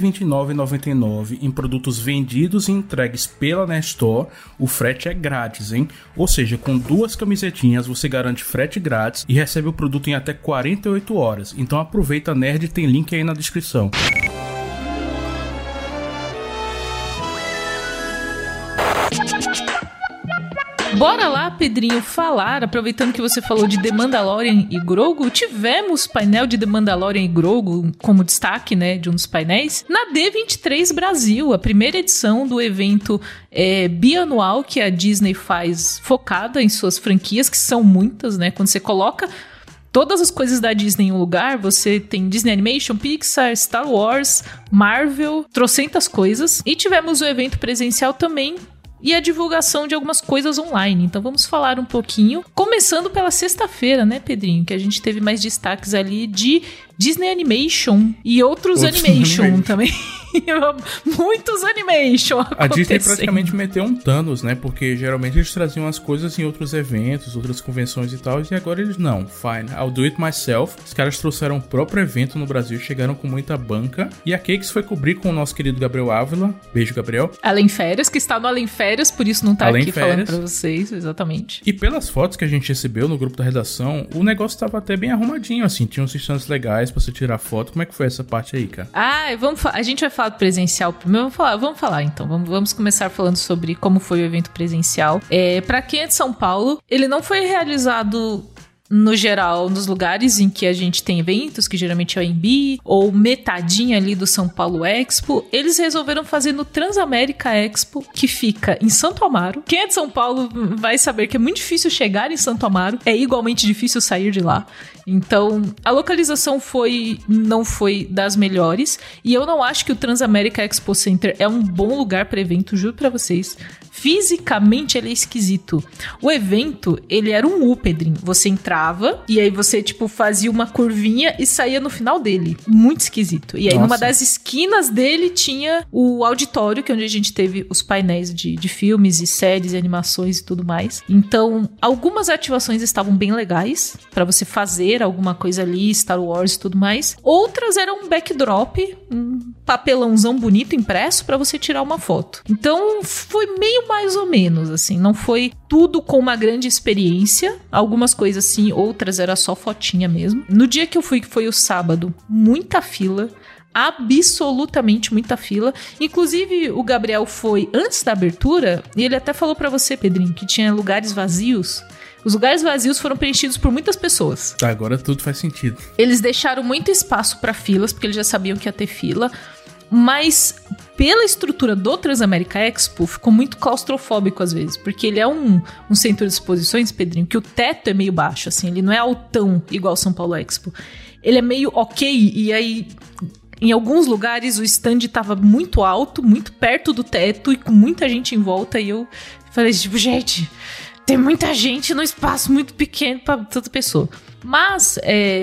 129,99 em produtos vendidos e entregues pela Nerd Store, o frete é grátis, hein? Ou seja, com 2 camisetinhas você garante frete grátis e recebe o produto em até 48 horas. Então aproveita, Nerd, tem link aí na descrição. Bora lá, Pedrinho, falar, aproveitando que você falou de The Mandalorian e Grogu, tivemos painel de The Mandalorian e Grogu como destaque, né, de um dos painéis, na D23 Brasil, a primeira edição do evento bianual que a Disney faz focada em suas franquias, que são muitas, né, quando você coloca todas as coisas da Disney em um lugar, você tem Disney Animation, Pixar, Star Wars, Marvel, trocentas coisas, e tivemos o evento presencial também, e a divulgação de algumas coisas online. Então vamos falar um pouquinho, começando pela sexta-feira, né, Pedrinho? Que a gente teve mais destaques ali de Disney Animation e outros animation também. Muitos animation acontecendo. A Disney praticamente meteu um Thanos, né? Porque geralmente eles traziam as coisas em outros eventos, outras convenções e tal, e agora eles não. Fine, I'll do it myself. Os caras trouxeram o próprio evento no Brasil, chegaram com muita banca. E a Cakes foi cobrir com o nosso querido Gabriel Ávila. Beijo, Gabriel. Além Férias, que está no Além Férias, por isso não tá aqui falando pra vocês, exatamente. E pelas fotos que a gente recebeu no grupo da redação, o negócio tava até bem arrumadinho, assim. Tinha uns stands legais pra você tirar foto. Como é que foi essa parte aí, cara? A gente vai falar do presencial primeiro. Vamos falar então. Vamos começar falando sobre como foi o evento presencial. Pra quem é de São Paulo, ele não foi realizado no geral, nos lugares em que a gente tem eventos, que geralmente é o AMB, ou metadinha ali do São Paulo Expo, eles resolveram fazer no Transamérica Expo, que fica em Santo Amaro. Quem é de São Paulo vai saber que é muito difícil chegar em Santo Amaro, é igualmente difícil sair de lá. Então, a localização não foi das melhores, e eu não acho que o Transamérica Expo Center é um bom lugar para evento, juro pra vocês. Fisicamente ele é esquisito. O evento, ele era um U, Pedrinho. Você entrava e aí você, fazia uma curvinha e saía no final dele. Muito esquisito. E aí, numa das esquinas dele tinha o auditório, que é onde a gente teve os painéis de filmes e séries e animações e tudo mais. Então, algumas ativações estavam bem legais pra você fazer alguma coisa ali, Star Wars e tudo mais. Outras eram um backdrop, um papelãozão bonito impresso pra você tirar uma foto. Então, foi meio mais ou menos, assim, não foi tudo com uma grande experiência, algumas coisas sim, outras era só fotinha mesmo. No dia que eu fui, que foi o sábado, muita fila, absolutamente muita fila. Inclusive, o Gabriel foi antes da abertura, e ele até falou pra você, Pedrinho, que tinha lugares vazios. Os lugares vazios foram preenchidos por muitas pessoas. Tá, agora tudo faz sentido. Eles deixaram muito espaço para filas, porque eles já sabiam que ia ter fila. Mas pela estrutura do Transamérica Expo, ficou muito claustrofóbico às vezes, porque ele é um centro de exposições, Pedrinho, que o teto é meio baixo, assim, ele não é altão igual o São Paulo Expo. Ele é meio ok, e aí em alguns lugares o stand tava muito alto, muito perto do teto e com muita gente em volta, e eu falei, tipo, gente, tem muita gente no espaço muito pequeno pra tanta pessoa. Mas,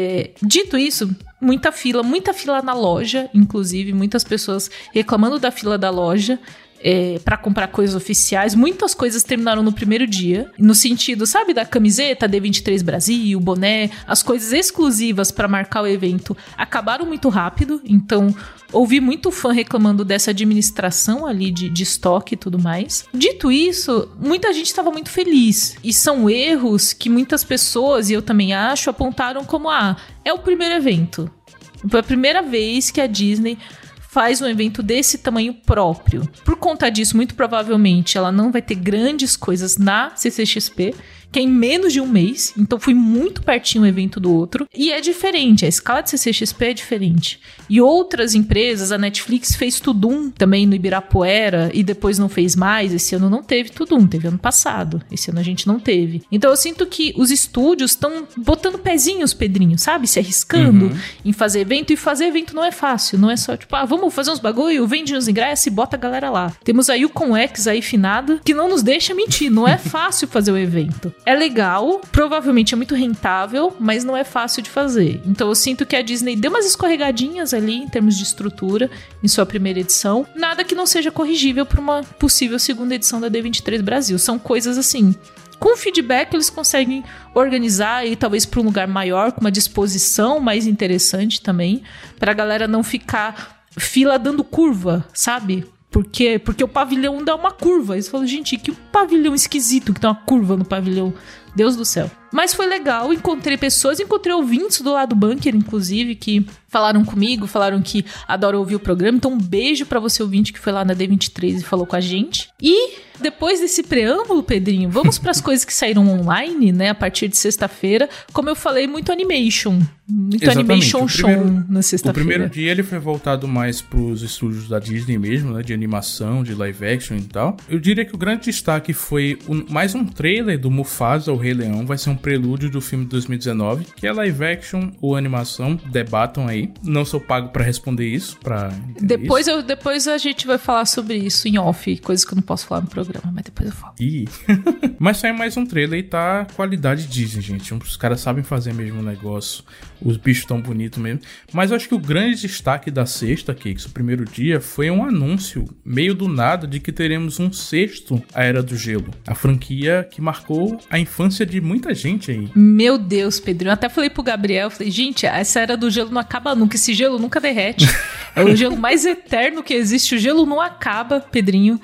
dito isso, muita fila na loja, inclusive, muitas pessoas reclamando da fila da loja para comprar coisas oficiais. Muitas coisas terminaram no primeiro dia, no sentido, sabe, da camiseta D23 Brasil, o boné, as coisas exclusivas para marcar o evento acabaram muito rápido, então ouvi muito fã reclamando dessa administração ali de estoque e tudo mais. Dito isso, muita gente estava muito feliz, e são erros que muitas pessoas, e eu também acho, apontaram como, é o primeiro evento. Foi a primeira vez que a Disney faz um evento desse tamanho próprio. Por conta disso, muito provavelmente, ela não vai ter grandes coisas na CCXP, que é em menos de um mês, então foi muito pertinho um evento do outro, e é diferente, a escala de CCXP é diferente. E outras empresas, a Netflix fez Tudum também no Ibirapuera, e depois não fez mais, esse ano não teve Tudum, teve ano passado, esse ano a gente não teve. Então eu sinto que os estúdios estão botando pezinhos, Pedrinho, sabe? Se arriscando em fazer evento, e fazer evento não é fácil, não é só tipo, vamos fazer uns bagulho, vende uns ingressos e bota a galera lá. Temos a Yukon X aí finada, que não nos deixa mentir, não é fácil fazer o evento. É legal, provavelmente é muito rentável, mas não é fácil de fazer. Então eu sinto que a Disney deu umas escorregadinhas ali em termos de estrutura em sua primeira edição. Nada que não seja corrigível para uma possível segunda edição da D23 Brasil. São coisas assim, com feedback eles conseguem organizar e talvez para um lugar maior, com uma disposição mais interessante também, para a galera não ficar fila dando curva, sabe? Porque o pavilhão dá uma curva. Eles falam, gente, que pavilhão esquisito que tem uma curva no pavilhão. Deus do céu. Mas foi legal, encontrei pessoas, encontrei ouvintes do lado bunker, inclusive, que falaram comigo, falaram que adoram ouvir o programa. Então um beijo pra você, ouvinte, que foi lá na D23 e falou com a gente. E depois desse preâmbulo, Pedrinho, vamos pras coisas que saíram online, né, a partir de sexta-feira. Como eu falei, muito animation. Muito animation show na sexta-feira. O primeiro dia ele foi voltado mais pros estúdios da Disney mesmo, né, de animação, de live action e tal. Eu diria que o grande destaque foi mais um trailer do Mufasa, o Rei Leão. Vai ser um prelúdio do filme de 2019, que é live action ou animação, debatam aí. Não sou pago pra responder isso, Depois a gente vai falar sobre isso em off, coisas que eu não posso falar no programa, mas depois eu falo. Mas saiu mais um trailer e tá qualidade Disney, gente. Os caras sabem fazer mesmo o negócio, os bichos tão bonitos mesmo. Mas eu acho que o grande destaque da sexta, que o primeiro dia, foi um anúncio, meio do nada, de que teremos um sexto A Era do Gelo. A franquia que marcou a infância de muita gente aí. Meu Deus, Pedro. Eu até falei pro Gabriel, falei, gente, essa Era do Gelo não acaba nunca, esse gelo nunca derrete. É o gelo mais eterno que existe, o gelo não acaba, Pedrinho.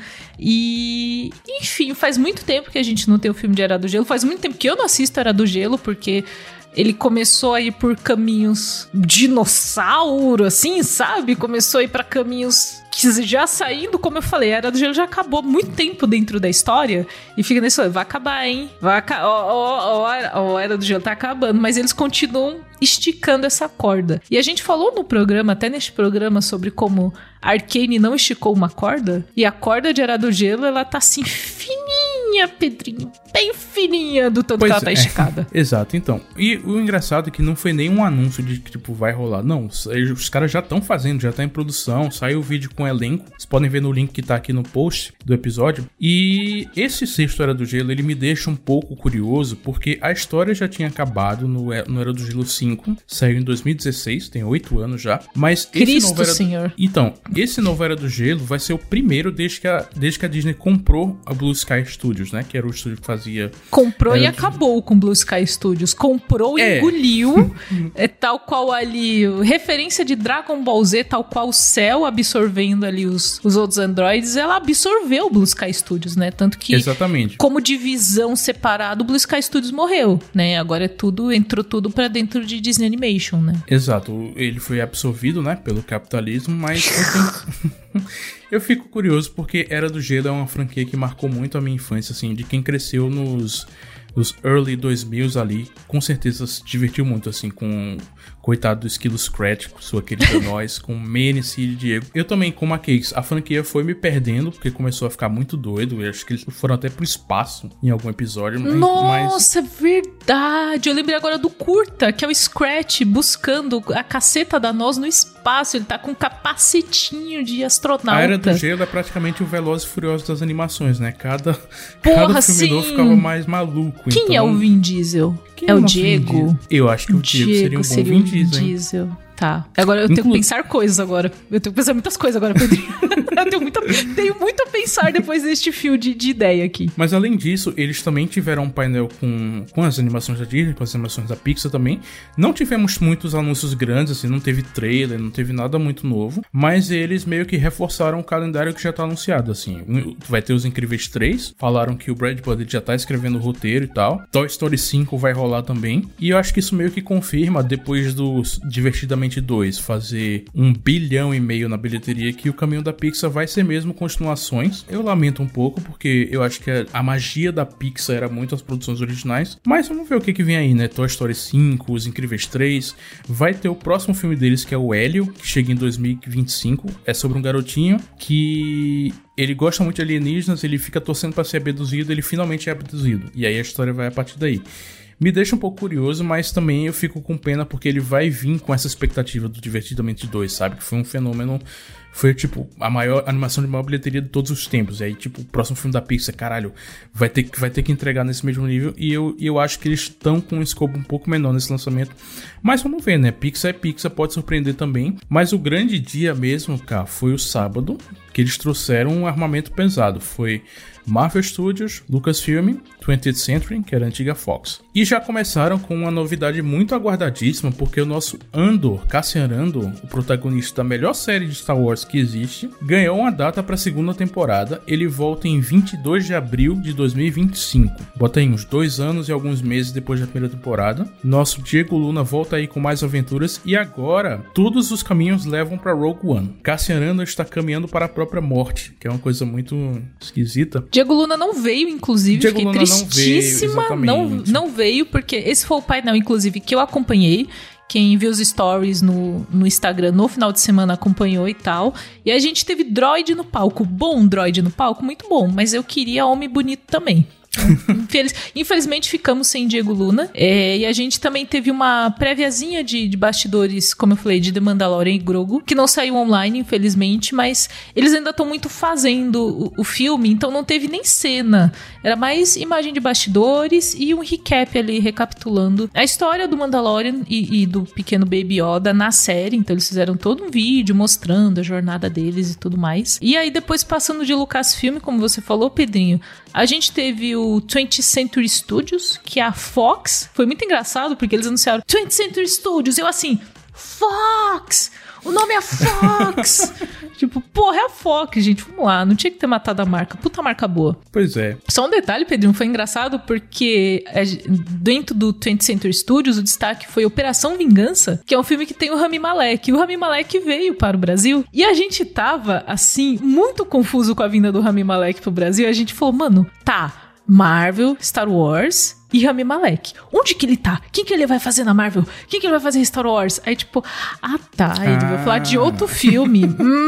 E, enfim, faz muito tempo que a gente não tem o filme de Era do Gelo, faz muito tempo que eu não assisto Era do Gelo, porque ele começou a ir por caminhos dinossauro, assim, sabe? Começou a ir pra caminhos que já saindo, como eu falei, a Era do Gelo já acabou há muito tempo dentro da história. E fica nesse, vai acabar, hein? A Era do Gelo tá acabando, mas eles continuam esticando essa corda. E a gente falou no programa, até neste programa, sobre como a Arcane não esticou uma corda. E a corda de Era do Gelo, ela tá assim, fininha, Pedrinho. Bem fininha do tanto que ela tá esticada. Exato, então. E o engraçado é que não foi nenhum anúncio de que, tipo, vai rolar. Não, os caras já estão fazendo, já tá em produção. Saiu o vídeo com elenco. Vocês podem ver no link que tá aqui no post do episódio. E esse sexto Era do Gelo, ele me deixa um pouco curioso, porque a história já tinha acabado no Era do Gelo 5. Saiu em 2016, tem 8 anos já. Mas Cristo, Senhor. Então, esse novo Era do Gelo vai ser o primeiro desde que a Disney comprou a Blue Sky Studios, né? Que era o estúdio que fazia... Comprou e acabou com Blue Sky Studios. Comprou e engoliu. Tal qual ali, referência de Dragon Ball Z, tal qual o Cell absorvendo ali os outros androides, ela absorveu o Blue Sky Studios, né? Tanto que, exatamente, como divisão separada, o Blue Sky Studios morreu, né? Agora entrou tudo pra dentro de Disney Animation, né? Exato. Ele foi absorvido, né, pelo capitalismo, mas eu fico curioso porque Era do Gelo é uma franquia que marcou muito a minha infância, assim, de quem cresceu nos dos early 2000s ali, com certeza se divertiu muito, assim, com coitado do Esquilo Scratch, com sua querida Nós, com Menace e Diego. Eu também, como a Cakes, a franquia foi me perdendo, porque começou a ficar muito doido, eu acho que eles foram até pro espaço em algum episódio. Nossa, é verdade! Eu lembrei agora do curta, que é o Scratch buscando a caceta da Nós no espaço, ele tá com um capacetinho de astronauta. A Era do Gelo é praticamente o Velozes e Furiosos das animações, né? Cada filme novo ficava mais maluco. Quem é o Vin Diesel? Quem é o Diego? Eu acho que o Diego seria um bom Vin Diesel. Tá. Agora eu tenho que pensar coisas agora. Eu tenho que pensar muitas coisas agora, Pedrinho. Eu tenho muito a pensar depois deste fio de ideia aqui. Mas além disso, eles também tiveram um painel com as animações da Disney, com as animações da Pixar também. Não tivemos muitos anúncios grandes, assim, não teve trailer, não teve nada muito novo. Mas eles meio que reforçaram o calendário que já tá anunciado, assim. Vai ter Os Incríveis 3. Falaram que o Brad Bird já tá escrevendo o roteiro e tal. Toy Story 5 vai rolar também. E eu acho que isso meio que confirma, depois dos Divertidamente 2 fazer 1,5 bilhão na bilheteria, que o caminho da Pixar vai ser mesmo continuações. Eu lamento um pouco, porque eu acho que a magia da Pixar era muito as produções originais, mas vamos ver o que vem aí, né? Toy Story 5, Os Incríveis 3, vai ter o próximo filme deles, que é o Hélio, que chega em 2025, é sobre um garotinho que... ele gosta muito de alienígenas, ele fica torcendo pra ser abduzido, ele finalmente é abduzido, e aí a história vai a partir daí. Me deixa um pouco curioso, mas também eu fico com pena porque ele vai vir com essa expectativa do Divertidamente 2, sabe? Que foi um fenômeno, foi tipo a maior animação de maior bilheteria de todos os tempos. E aí, tipo, o próximo filme da Pixar, caralho, vai ter que entregar nesse mesmo nível. E eu acho que eles estão com um escopo um pouco menor nesse lançamento. Mas vamos ver, né? Pixar é Pixar, pode surpreender também. Mas o grande dia mesmo, cara, foi o sábado, que eles trouxeram um armamento pesado. Foi Marvel Studios, Lucasfilm, 20th Century, que era a antiga Fox. E já começaram com uma novidade muito aguardadíssima, porque o nosso Andor, Cassian Andor, o protagonista da melhor série de Star Wars que existe, ganhou uma data para a segunda temporada. Ele volta em 22 de abril de 2025. Bota aí uns 2 anos e alguns meses depois da primeira temporada. Nosso Diego Luna volta aí com mais aventuras e agora todos os caminhos levam para Rogue One. Cassian Andor está caminhando para a própria morte, que é uma coisa muito esquisita. Diego Luna não veio, inclusive, fiquei tristíssima, não veio, porque esse foi o painel, inclusive, que eu acompanhei. Quem viu os stories no Instagram no final de semana acompanhou e tal. E a gente teve droid no palco. Bom droid no palco, muito bom, mas eu queria homem bonito também. Infelizmente ficamos sem Diego Luna, e a gente também teve uma préviazinha de bastidores, como eu falei, de The Mandalorian e Grogu, que não saiu online, infelizmente, mas eles ainda estão muito fazendo o filme, então não teve nem cena, era mais imagem de bastidores e um recap ali, recapitulando a história do Mandalorian e do pequeno Baby Yoda na série. Então eles fizeram todo um vídeo mostrando a jornada deles e tudo mais. E aí depois, passando de Lucasfilm, como você falou, Pedrinho, a gente teve o 20th Century Studios, que é a Fox. Foi muito engraçado, porque eles anunciaram 20th Century Studios. Eu assim, Fox! O nome é Fox! Tipo, porra, é a Fox, gente. Vamos lá, não tinha que ter matado a marca. Puta marca boa. Pois é. Só um detalhe, Pedrinho, foi engraçado porque dentro do 20th Century Studios o destaque foi Operação Vingança, que é um filme que tem o Rami Malek. E o Rami Malek veio para o Brasil e a gente tava, assim, muito confuso com a vinda do Rami Malek pro Brasil. E a gente falou, mano, tá, Marvel, Star Wars e Rami Malek. Onde que ele tá? O que ele vai fazer na Marvel? O que ele vai fazer em Star Wars? Aí tipo, ele vai falar de outro filme.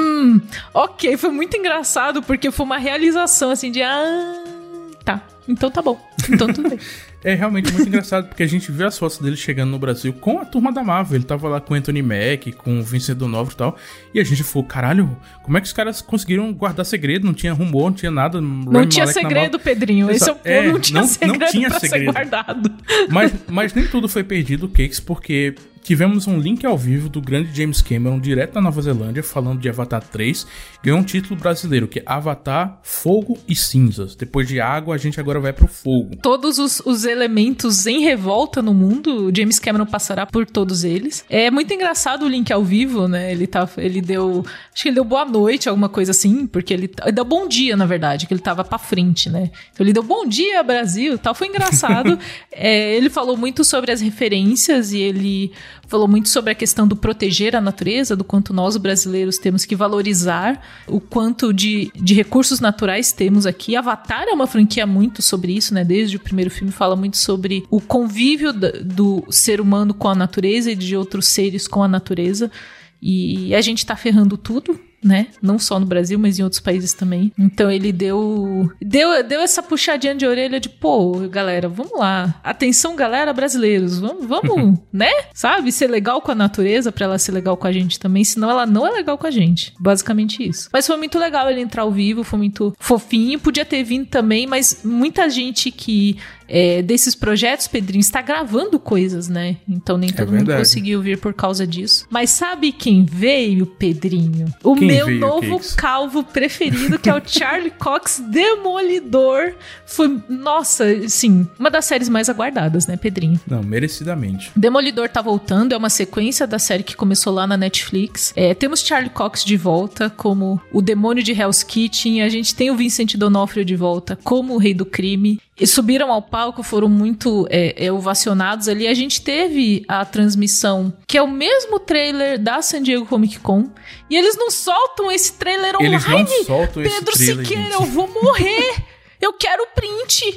Ok, foi muito engraçado porque foi uma realização assim de, tá, então tá bom. Então tudo bem. É realmente muito engraçado, porque a gente viu as fotos dele chegando no Brasil com a turma da Marvel. Ele tava lá com o Anthony Mack, com o Vincent D'Onofrio e tal. E a gente falou, caralho, como é que os caras conseguiram guardar segredo? Não tinha rumor, não tinha nada. Não tinha segredo, Pedrinho. Esse é o ponto, não tinha segredo pra ser guardado. Mas nem tudo foi perdido, Cakes, porque tivemos um link ao vivo do grande James Cameron, direto da Nova Zelândia, falando de Avatar 3. Ganhou um título brasileiro, que é Avatar, Fogo e Cinzas. Depois de água, a gente agora vai pro fogo. Todos os elementos em revolta no mundo, o James Cameron passará por todos eles. É muito engraçado o link ao vivo, né? Ele deu, acho que ele deu boa noite, alguma coisa assim, porque ele deu bom dia, na verdade, que ele tava pra frente, né? Então ele deu bom dia, Brasil, tal. Foi engraçado. Ele falou muito sobre as referências e ele falou muito sobre a questão do proteger a natureza, do quanto nós brasileiros temos que valorizar, o quanto de recursos naturais temos aqui. Avatar é uma franquia muito sobre isso, né? Desde o primeiro filme fala muito sobre o convívio do ser humano com a natureza e de outros seres com a natureza. E a gente tá ferrando tudo, né? Não só no Brasil, mas em outros países também. Então ele deu essa puxadinha de orelha de, pô, galera, vamos lá. Atenção, galera, brasileiros, vamos, né? Sabe? Ser legal com a natureza pra ela ser legal com a gente também, senão ela não é legal com a gente. Basicamente isso. Mas foi muito legal ele entrar ao vivo, foi muito fofinho. Podia ter vindo também, mas muita gente que... desses projetos, Pedrinho, está gravando coisas, né? Então nem todo mundo conseguiu vir por causa disso. Mas sabe quem veio, Pedrinho? Meu novo calvo preferido, que é o Charlie Cox Demolidor. Foi, nossa, assim, uma das séries mais aguardadas, né, Pedrinho? Não, merecidamente. Demolidor tá voltando, é uma sequência da série que começou lá na Netflix. Temos Charlie Cox de volta como o demônio de Hell's Kitchen. A gente tem o Vincent D'Onofrio de volta como o rei do crime. E subiram ao palco, foram muito ovacionados ali. A gente teve a transmissão, que é o mesmo trailer da San Diego Comic Con. E eles não soltam esse trailer online. Eles não soltam Pedro esse trailer, Siqueira, gente. eu vou morrer. Eu quero print.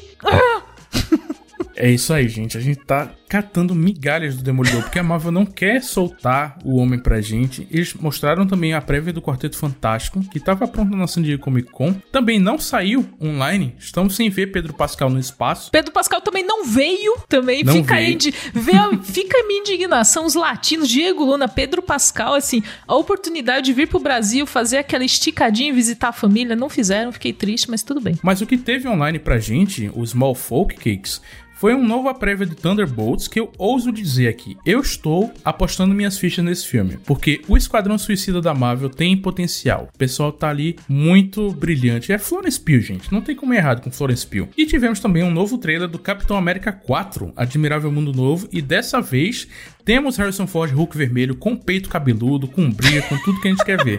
É isso aí, gente. A gente tá catando migalhas do Demolidor, porque a Marvel não quer soltar o homem pra gente. Eles mostraram também a prévia do Quarteto Fantástico, que tava pronta na San Diego Comic Con. Também não saiu online. Estamos sem ver Pedro Pascal no espaço. Pedro Pascal também não veio. Também não fica veio. aí fica a minha indignação. Os latinos, Diego Luna, Pedro Pascal, assim, a oportunidade de vir pro Brasil, fazer aquela esticadinha e visitar a família, não fizeram. Fiquei triste, mas tudo bem. Mas o que teve online pra gente, o Small Folk Cakes, foi uma nova prévia de Thunderbolts que eu ouso dizer aqui. Eu estou apostando minhas fichas nesse filme, porque o Esquadrão Suicida da Marvel tem potencial. O pessoal tá ali muito brilhante. É Florence Pugh, gente. Não tem como ir errado com Florence Pugh. E tivemos também um novo trailer do Capitão América 4, Admirável Mundo Novo, e dessa vez temos Harrison Ford Hulk vermelho com peito cabeludo, com brilho, com tudo que a gente quer ver.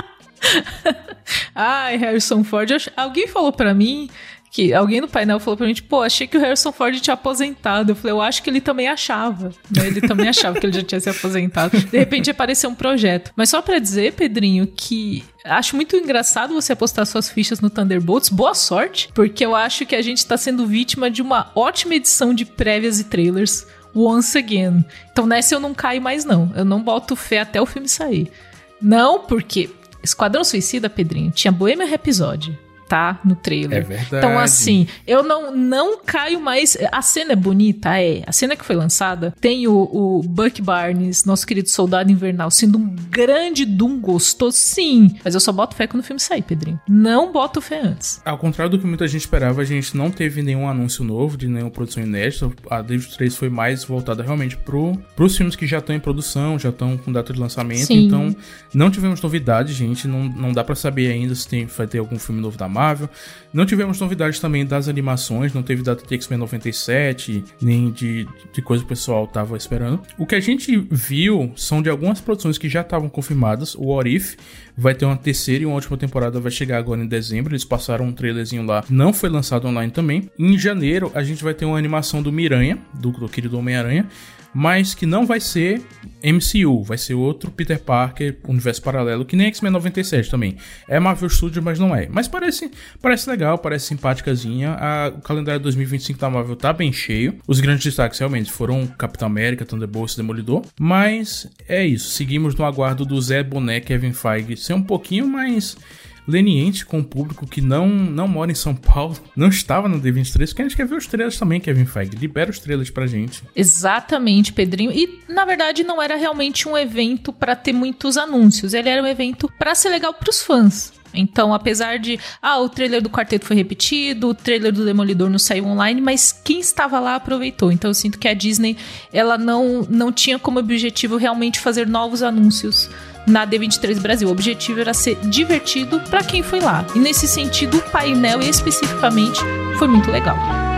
Ai, Harrison Ford. Alguém falou pra mim... que alguém no painel falou pra mim, pô, achei que o Harrison Ford tinha aposentado. Eu falei, eu acho que ele também achava. Ele também achava que ele já tinha se aposentado. De repente apareceu um projeto. Mas só pra dizer, Pedrinho, que acho muito engraçado você apostar suas fichas no Thunderbolts. Boa sorte, porque eu acho que a gente tá sendo vítima de uma ótima edição de prévias e trailers once again. Então nessa eu não caio mais não. Eu não boto fé até o filme sair. Não, porque Esquadrão Suicida, Pedrinho, tinha Bohemian Rhapsody, tá? No trailer. É verdade. Então, assim, eu não caio mais... A cena é bonita, A cena que foi lançada tem o Buck Barnes, nosso querido Soldado Invernal, sendo um grande Doom gostoso, sim. Mas eu só boto fé quando o filme sair, Pedrinho. Não boto fé antes. Ao contrário do que muita gente esperava, a gente não teve nenhum anúncio novo de nenhuma produção inédita. A David 3 foi mais voltada realmente pros filmes que já estão em produção, já estão com data de lançamento. Sim. Então, não tivemos novidades, gente. Não dá pra saber ainda se vai ter algum filme novo da Marvel. Não tivemos novidades também das animações, não teve data de X-Men 97, nem de coisa que o pessoal tava esperando. O que a gente viu são de algumas produções que já estavam confirmadas. O What If vai ter uma terceira e uma última temporada, vai chegar agora em dezembro. Eles passaram um trailerzinho lá, não foi lançado online também. Em janeiro a gente vai ter uma animação do Miranha, do querido Homem-Aranha, mas que não vai ser MCU, vai ser outro Peter Parker, universo paralelo, que nem X-Men 97 também. É Marvel Studios, mas não é. Mas parece legal, parece simpáticazinha. O calendário 2025 da Marvel tá bem cheio. Os grandes destaques realmente foram Capitão América, Thunderbolts, Demolidor. Mas é isso, seguimos no aguardo do Zé Boné, Kevin Feige, ser um pouquinho mais leniente com o público que não mora em São Paulo, não estava no D23, porque a gente quer ver os trailers também, Kevin Feige. Libera os trailers pra gente. Exatamente, Pedrinho. E, na verdade, não era realmente um evento pra ter muitos anúncios. Ele era um evento pra ser legal pros fãs. Então, apesar de... o trailer do Quarteto foi repetido, o trailer do Demolidor não saiu online, mas quem estava lá aproveitou. Então, eu sinto que a Disney, ela não tinha como objetivo realmente fazer novos anúncios na D23 Brasil. O objetivo era ser divertido pra quem foi lá. E nesse sentido, o painel especificamente foi muito legal.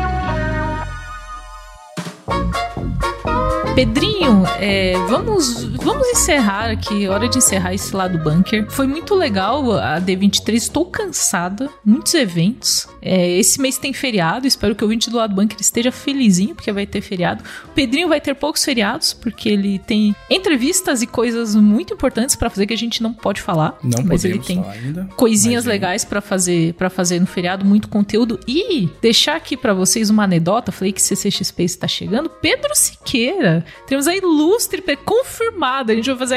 Pedrinho, vamos vamos encerrar aqui, hora de encerrar esse lado bunker. Foi muito legal a D23, estou cansada, muitos eventos. Esse mês tem feriado, espero que o ouvinte do lado bunker esteja felizinho, porque vai ter feriado. O Pedrinho vai ter poucos feriados, porque ele tem entrevistas e coisas muito importantes pra fazer que a gente não pode falar. Não mas ele podemos tem falar ainda, coisinhas legais pra fazer no feriado, muito conteúdo. E deixar aqui pra vocês uma anedota, falei que CCXP está chegando. Pedro Siqueira, temos a ilustre confirmada, a gente vai fazer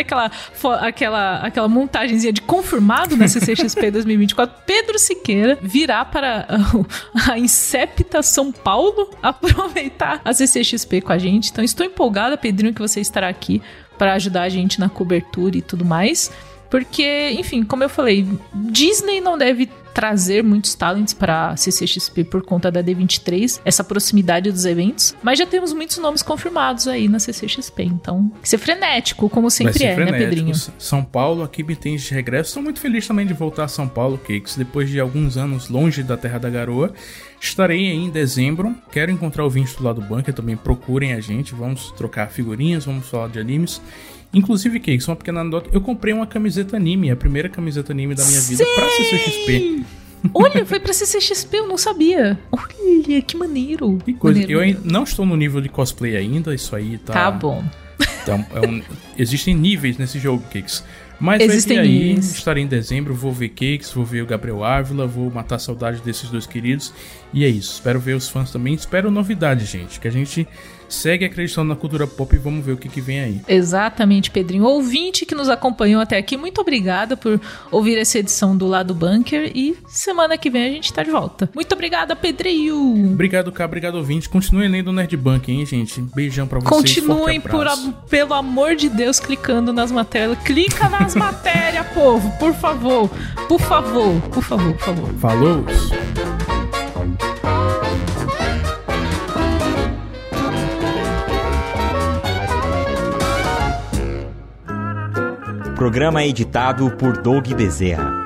aquela montagenzinha de confirmado na CCXP 2024. Pedro Siqueira virá para a Incepta São Paulo aproveitar a CCXP com a gente. Então estou empolgada, Pedrinho, que você estará aqui para ajudar a gente na cobertura e tudo mais. Porque, enfim, como eu falei, Disney não deve trazer muitos talentos para CCXP por conta da D23, essa proximidade dos eventos, mas já temos muitos nomes confirmados aí na CCXP, então vai ser frenético, como sempre né, Pedrinho? São Paulo, aqui me tem de regresso, estou muito feliz também de voltar a São Paulo, Cakes, depois de alguns anos longe da Terra da Garoa. Estarei aí em dezembro, quero encontrar ouvintes do lado do bunker, também procurem a gente, vamos trocar figurinhas, vamos falar de animes. Inclusive, Cakes, uma pequena anedota, eu comprei uma camiseta anime, a primeira camiseta anime da minha vida pra CCXP. Olha, foi pra CCXP, eu não sabia. Olha, que maneiro. Que coisa, maneiro. Não estou no nível de cosplay ainda, isso aí tá... Tá bom. Então, existem níveis nesse jogo, Cakes. Mas existem vai ter aí, níveis. estarei em dezembro, vou ver Cakes, vou ver o Gabriel Ávila, vou matar a saudade desses dois queridos. E é isso, espero ver os fãs também, espero novidade, gente, que a gente segue acreditando na cultura pop e vamos ver o que vem aí. Exatamente, Pedrinho. Ouvinte que nos acompanhou até aqui, muito obrigada por ouvir essa edição do Lado Bunker e semana que vem a gente tá de volta. Muito obrigada, Pedrinho. Obrigado, Cá, obrigado, ouvinte. Continuem lendo o Nerd Bunker, hein, gente? Beijão pra vocês. Continuem, pelo amor de Deus, clicando nas matérias. Clica nas matérias, povo, por favor. Por favor, por favor, por favor. Falou! Programa editado por Doug Bezerra.